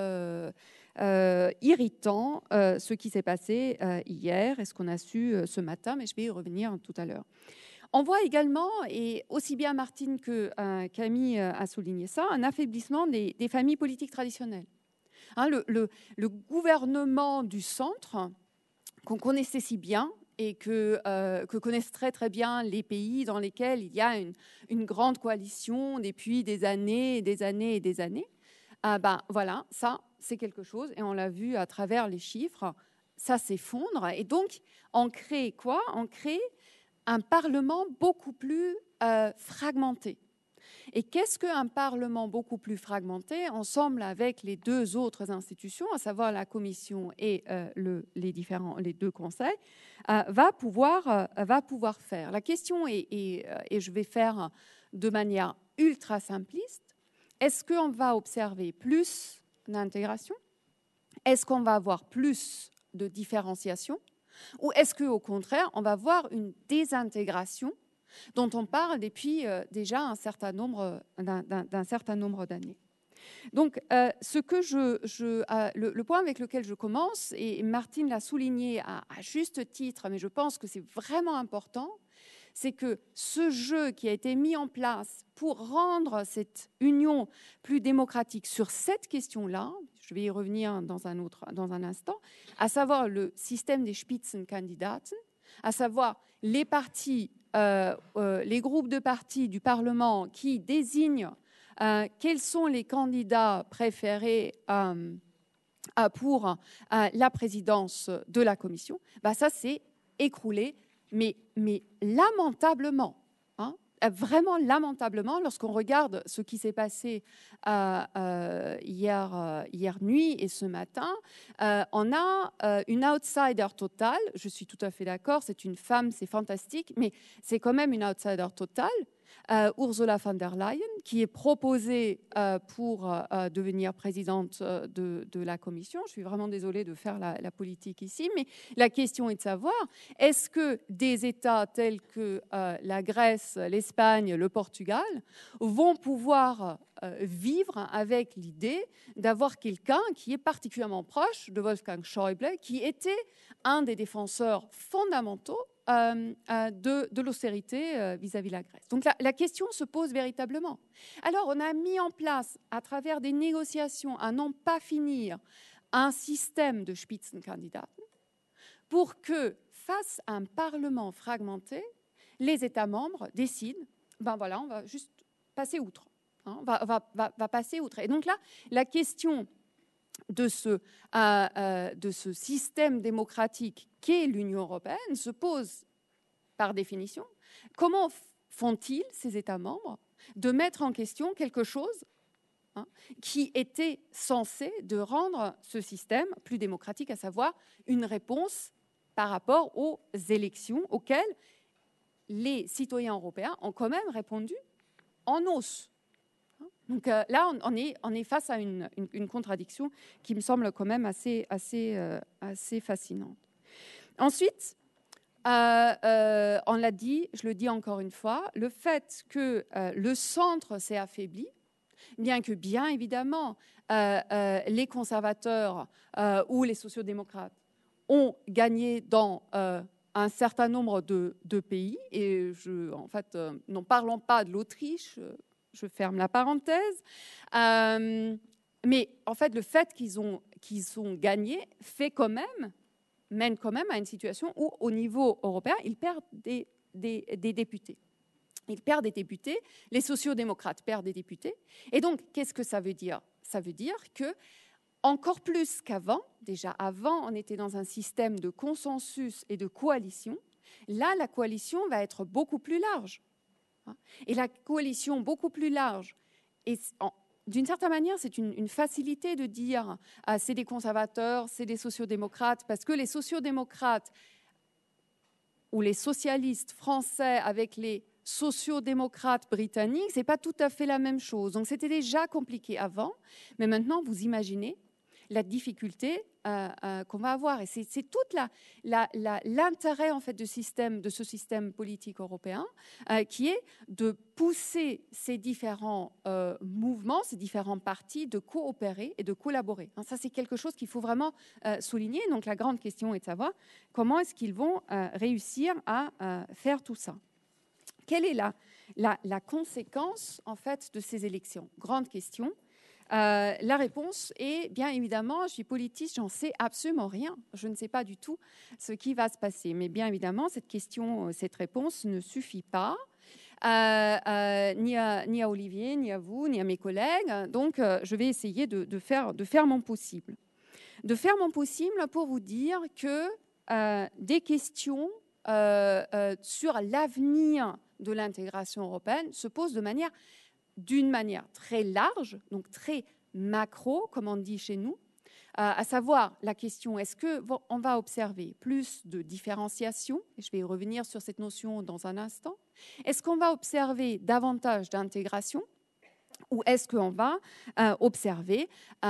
irritant ce qui s'est passé hier et ce qu'on a su ce matin, mais je vais y revenir tout à l'heure. On voit également, et aussi bien Martine que Camille a souligné ça, un affaiblissement des familles politiques traditionnelles. Le gouvernement du centre, qu'on connaissait si bien et que connaissent très très bien les pays dans lesquels il y a une grande coalition depuis des années et des années et des années, voilà, ça c'est quelque chose, et on l'a vu à travers les chiffres, ça s'effondre, et donc on crée quoi? On crée un Parlement beaucoup plus fragmenté. Et qu'est-ce qu'un Parlement beaucoup plus fragmenté, ensemble avec les deux autres institutions, à savoir la Commission et les deux conseils, va pouvoir faire? La question est, et je vais faire de manière ultra simpliste, est-ce qu'on va observer plus d'intégration? Est-ce qu'on va avoir plus de différenciation? Ou est-ce qu'au contraire, on va voir une désintégration dont on parle depuis déjà d'un certain nombre d'années? Donc, le point avec lequel je commence, et Martine l'a souligné à juste titre, mais je pense que c'est vraiment important, c'est que ce jeu qui a été mis en place pour rendre cette union plus démocratique sur cette question-là, je vais y revenir dans un instant, à savoir le système des Spitzenkandidaten, à savoir les partis, les groupes de partis du Parlement qui désignent quels sont les candidats préférés pour la présidence de la Commission, ça s'est écroulé, mais lamentablement, vraiment lamentablement, lorsqu'on regarde ce qui s'est passé hier nuit et ce matin. On a une outsider totale, je suis tout à fait d'accord, c'est une femme, c'est fantastique, mais c'est quand même une outsider totale, Ursula von der Leyen, qui est proposée pour devenir présidente de la Commission. Je suis vraiment désolée de faire la politique ici, mais la question est de savoir, est-ce que des États tels que la Grèce, l'Espagne, le Portugal vont pouvoir vivre avec l'idée d'avoir quelqu'un qui est particulièrement proche de Wolfgang Schäuble, qui était un des défenseurs fondamentaux de l'austérité vis-à-vis de la Grèce. Donc la question se pose véritablement. Alors on a mis en place, à travers des négociations à n'en pas finir, un système de Spitzenkandidaten pour que, face à un Parlement fragmenté, les États membres décident, voilà, on va juste passer outre. Va passer outre. Et donc là, la question de ce système démocratique qu'est l'Union européenne se pose par définition. Comment font-ils, ces États membres, de mettre en question quelque chose qui était censé de rendre ce système plus démocratique, à savoir une réponse par rapport aux élections auxquelles les citoyens européens ont quand même répondu en os. Donc là, on est face à une contradiction qui me semble quand même assez fascinante. Ensuite, on l'a dit, je le dis encore une fois, le fait que le centre s'est affaibli, bien que bien évidemment les conservateurs ou les sociodémocrates ont gagné dans un certain nombre de pays, et n'en parlons pas de l'Autriche, je ferme la parenthèse, mais en fait le fait qu'ils ont gagné mène quand même à une situation où au niveau européen ils perdent des députés. Ils perdent des députés, les sociodémocrates perdent des députés, et donc qu'est-ce que ça veut dire? Ça veut dire que encore plus qu'avant, déjà avant on était dans un système de consensus et de coalition, là la coalition va être beaucoup plus large. Et la coalition beaucoup plus large, et d'une certaine manière, c'est une facilité de dire c'est des conservateurs, c'est des sociodémocrates, parce que les sociodémocrates ou les socialistes français avec les sociodémocrates britanniques, ce n'est pas tout à fait la même chose. Donc c'était déjà compliqué avant, mais maintenant vous imaginez la difficulté qu'on va avoir. Et c'est tout l'intérêt en fait de ce système politique européen qui est de pousser ces différents mouvements, ces différents partis, de coopérer et de collaborer. Ça, c'est quelque chose qu'il faut vraiment souligner. Donc la grande question est de savoir comment est-ce qu'ils vont réussir à faire tout ça. Quelle est la conséquence en fait de ces élections? Grande question. La réponse est, bien évidemment, je suis politiste, j'en sais absolument rien. Je ne sais pas du tout ce qui va se passer. Mais bien évidemment, cette réponse ne suffit pas. Ni à Olivier, ni à vous, ni à mes collègues. Donc, je vais essayer de faire mon possible. De faire mon possible pour vous dire que des questions sur l'avenir de l'intégration européenne se posent d'une manière très large, donc très macro, comme on dit chez nous, à savoir la question, est-ce qu'on va observer plus de différenciation? Et je vais revenir sur cette notion dans un instant. Est-ce qu'on va observer davantage d'intégration? Ou est-ce qu'on va observer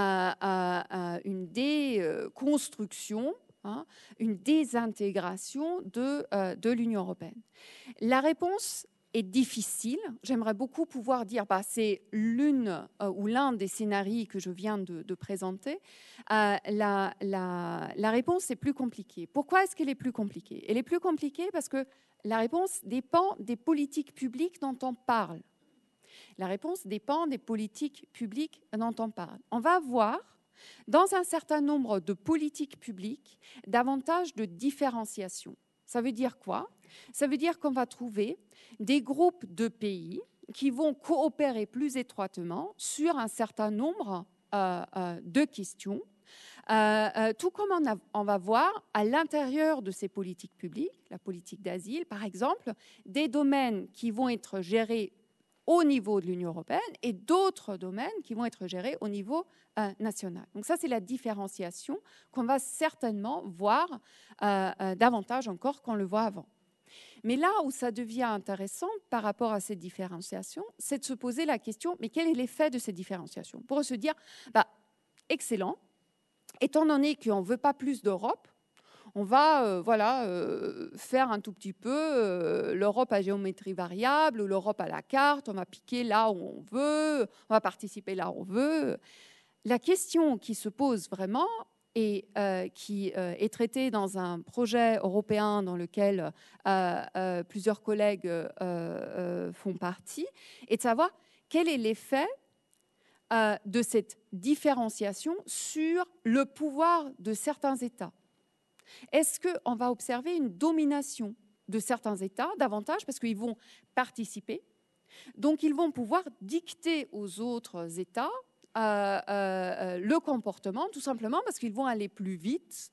une déconstruction, une désintégration de l'Union européenne? La réponse est difficile. J'aimerais beaucoup pouvoir dire c'est l'un des scénarios que je viens de présenter. La réponse est plus compliquée. Pourquoi est-ce qu'elle est plus compliquée? Elle est plus compliquée parce que la réponse dépend des politiques publiques dont on parle. La réponse dépend des politiques publiques dont on parle. On va voir dans un certain nombre de politiques publiques davantage de différenciation. Ça veut dire quoi? Ça veut dire qu'on va trouver des groupes de pays qui vont coopérer plus étroitement sur un certain nombre de questions, tout comme on va voir à l'intérieur de ces politiques publiques, la politique d'asile par exemple, des domaines qui vont être gérés au niveau de l'Union européenne et d'autres domaines qui vont être gérés au niveau national. Donc ça, c'est la différenciation qu'on va certainement voir davantage encore qu'on le voit avant. Mais là où ça devient intéressant par rapport à cette différenciation, c'est de se poser la question, mais quel est l'effet de cette différenciation? Pour se dire, excellent, étant donné qu'on ne veut pas plus d'Europe, on va faire un tout petit peu l'Europe à géométrie variable ou l'Europe à la carte, on va piquer là où on veut, on va participer là où on veut. La question qui se pose vraiment et qui est traitée dans un projet européen dans lequel plusieurs collègues font partie, est de savoir quel est l'effet de cette différenciation sur le pouvoir de certains États. Est-ce qu'on va observer une domination de certains États davantage parce qu'ils vont participer, donc ils vont pouvoir dicter aux autres États le comportement, tout simplement parce qu'ils vont aller plus vite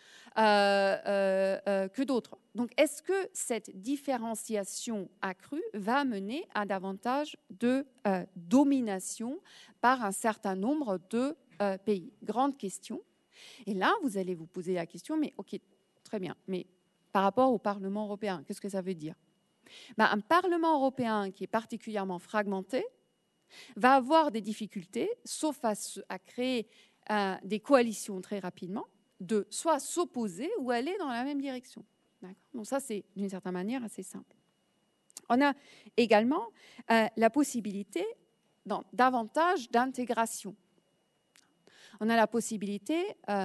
que d'autres. Donc, est-ce que cette différenciation accrue va mener à davantage de domination par un certain nombre de pays? Grande question. Et là, vous allez vous poser la question, mais ok, très bien, mais par rapport au Parlement européen, qu'est-ce que ça veut dire? Un Parlement européen qui est particulièrement fragmenté va avoir des difficultés, sauf à créer des coalitions très rapidement, de soit s'opposer ou aller dans la même direction. Donc ça, c'est d'une certaine manière assez simple. On a également la possibilité davantage d'intégration. On a la possibilité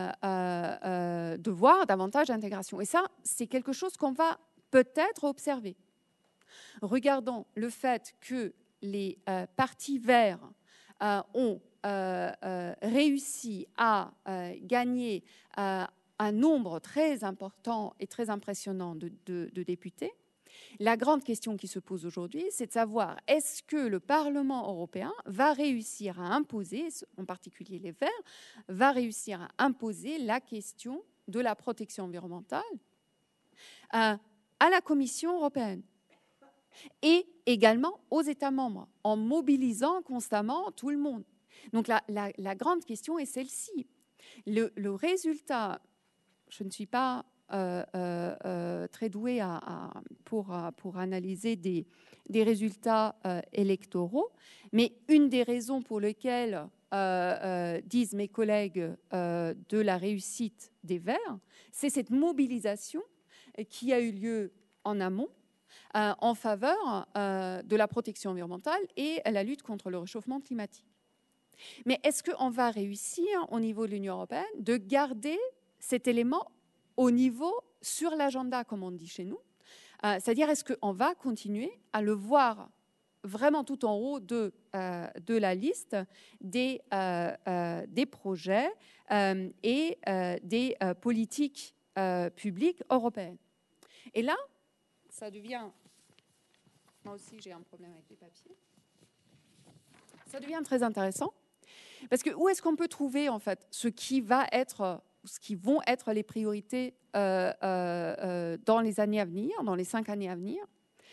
de voir davantage d'intégration. Et ça, c'est quelque chose qu'on va peut-être observer. Regardons le fait que les partis verts ont réussi à gagner un nombre très important et très impressionnant de députés. La grande question qui se pose aujourd'hui, c'est de savoir est-ce que le Parlement européen va réussir à imposer, en particulier les Verts, va réussir à imposer la question de la protection environnementale à la Commission européenne et également aux États membres, en mobilisant constamment tout le monde. Donc la grande question est celle-ci. Le résultat, je ne suis pas très douée pour analyser des résultats électoraux, mais une des raisons pour lesquelles disent mes collègues de la réussite des Verts, c'est cette mobilisation qui a eu lieu en amont en faveur de la protection environnementale et la lutte contre le réchauffement climatique. Mais est-ce qu'on va réussir au niveau de l'Union européenne de garder cet élément au niveau sur l'agenda, comme on dit chez nous, c'est-à-dire est-ce qu'on va continuer à le voir vraiment tout en haut de la liste des projets et des politiques publiques européennes. Et là, ça devient... Moi aussi, j'ai un problème avec les papiers. Ça devient très intéressant. Parce que où est-ce qu'on peut trouver, en fait, ce qui vont être les priorités dans les années à venir, dans les 5 années à venir?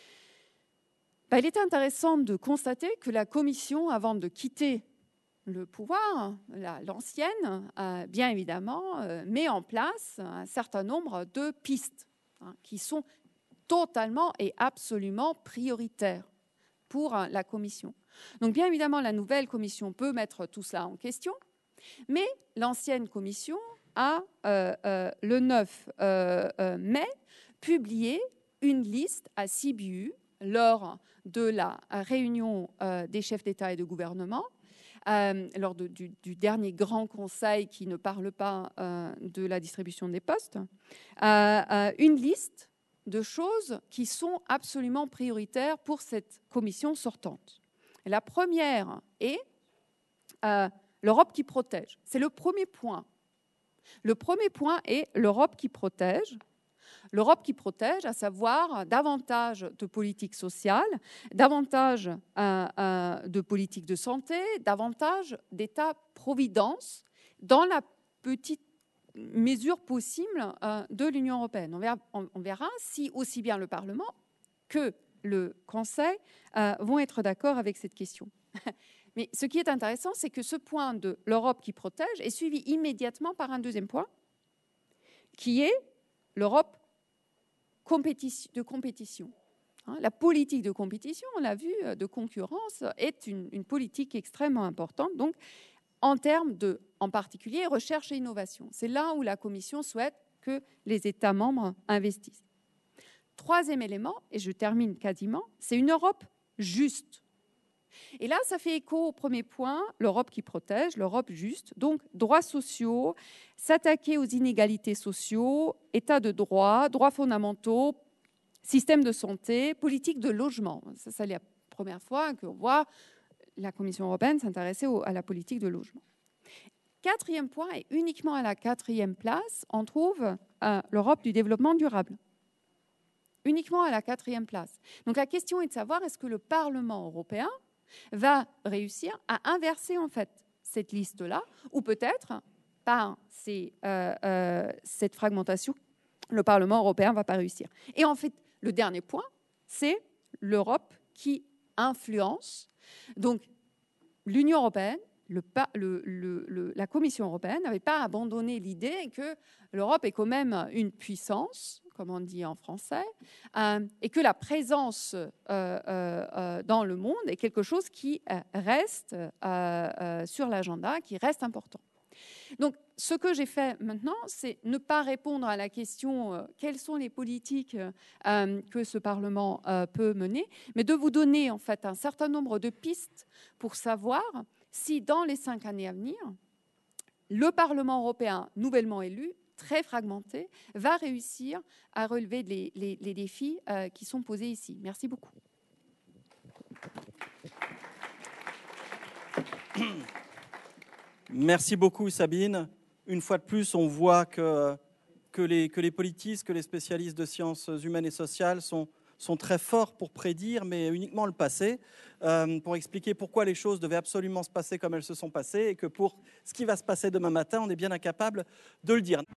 Il était intéressant de constater que la Commission, avant de quitter le pouvoir, l'ancienne, bien évidemment, met en place un certain nombre de pistes qui sont totalement et absolument prioritaires pour la Commission. Donc, bien évidemment, la nouvelle Commission peut mettre tout cela en question, mais l'ancienne Commission a, le 9 mai, publié une liste à Sibiu lors de la réunion des chefs d'État et de gouvernement, lors du dernier grand conseil qui ne parle pas de la distribution des postes, une liste de choses qui sont absolument prioritaires pour cette commission sortante. La première est l'Europe qui protège. C'est le premier point. Le premier point est l'Europe qui protège. L'Europe qui protège, à savoir davantage de politique sociale, davantage de politique de santé, davantage d'État-providence dans la petite mesure possible de l'Union européenne. On verra si aussi bien le Parlement que le Conseil vont être d'accord avec cette question. Mais ce qui est intéressant, c'est que ce point de l'Europe qui protège est suivi immédiatement par un deuxième point, qui est l'Europe de compétition. La politique de compétition, on l'a vu, de concurrence, est une politique extrêmement importante, donc en termes de, en particulier, recherche et innovation. C'est là où la Commission souhaite que les États membres investissent. Troisième élément, et je termine quasiment, c'est une Europe juste. Et là, ça fait écho au premier point, l'Europe qui protège, l'Europe juste, donc droits sociaux, s'attaquer aux inégalités sociaux, état de droit, droits fondamentaux, système de santé, politique de logement. Ça, c'est la première fois qu'on voit la Commission européenne s'intéresser à la politique de logement. Quatrième point, et uniquement à la 4e place, on trouve l'Europe du développement durable. Uniquement à la 4e place. Donc la question est de savoir, est-ce que le Parlement européen va réussir à inverser en fait cette liste-là, ou peut-être par cette fragmentation, le Parlement européen ne va pas réussir. Et en fait, le dernier point, c'est l'Europe qui influence. Donc, l'Union européenne, la Commission européenne n'avait pas abandonné l'idée que l'Europe est quand même une puissance, comme on dit en français, et que la présence dans le monde est quelque chose qui reste sur l'agenda, qui reste important. Donc, ce que j'ai fait maintenant, c'est ne pas répondre à la question quelles sont les politiques que ce Parlement peut mener, mais de vous donner en fait un certain nombre de pistes pour savoir si dans les 5 années à venir, le Parlement européen nouvellement élu, très fragmenté, va réussir à relever les défis qui sont posés ici. Merci beaucoup.
Merci beaucoup, Sabine. Une fois de plus, on voit que les politistes, que les spécialistes de sciences humaines et sociales sont très forts pour prédire, mais uniquement le passé, pour expliquer pourquoi les choses devaient absolument se passer comme elles se sont passées et que pour ce qui va se passer demain matin, on est bien incapable de le dire.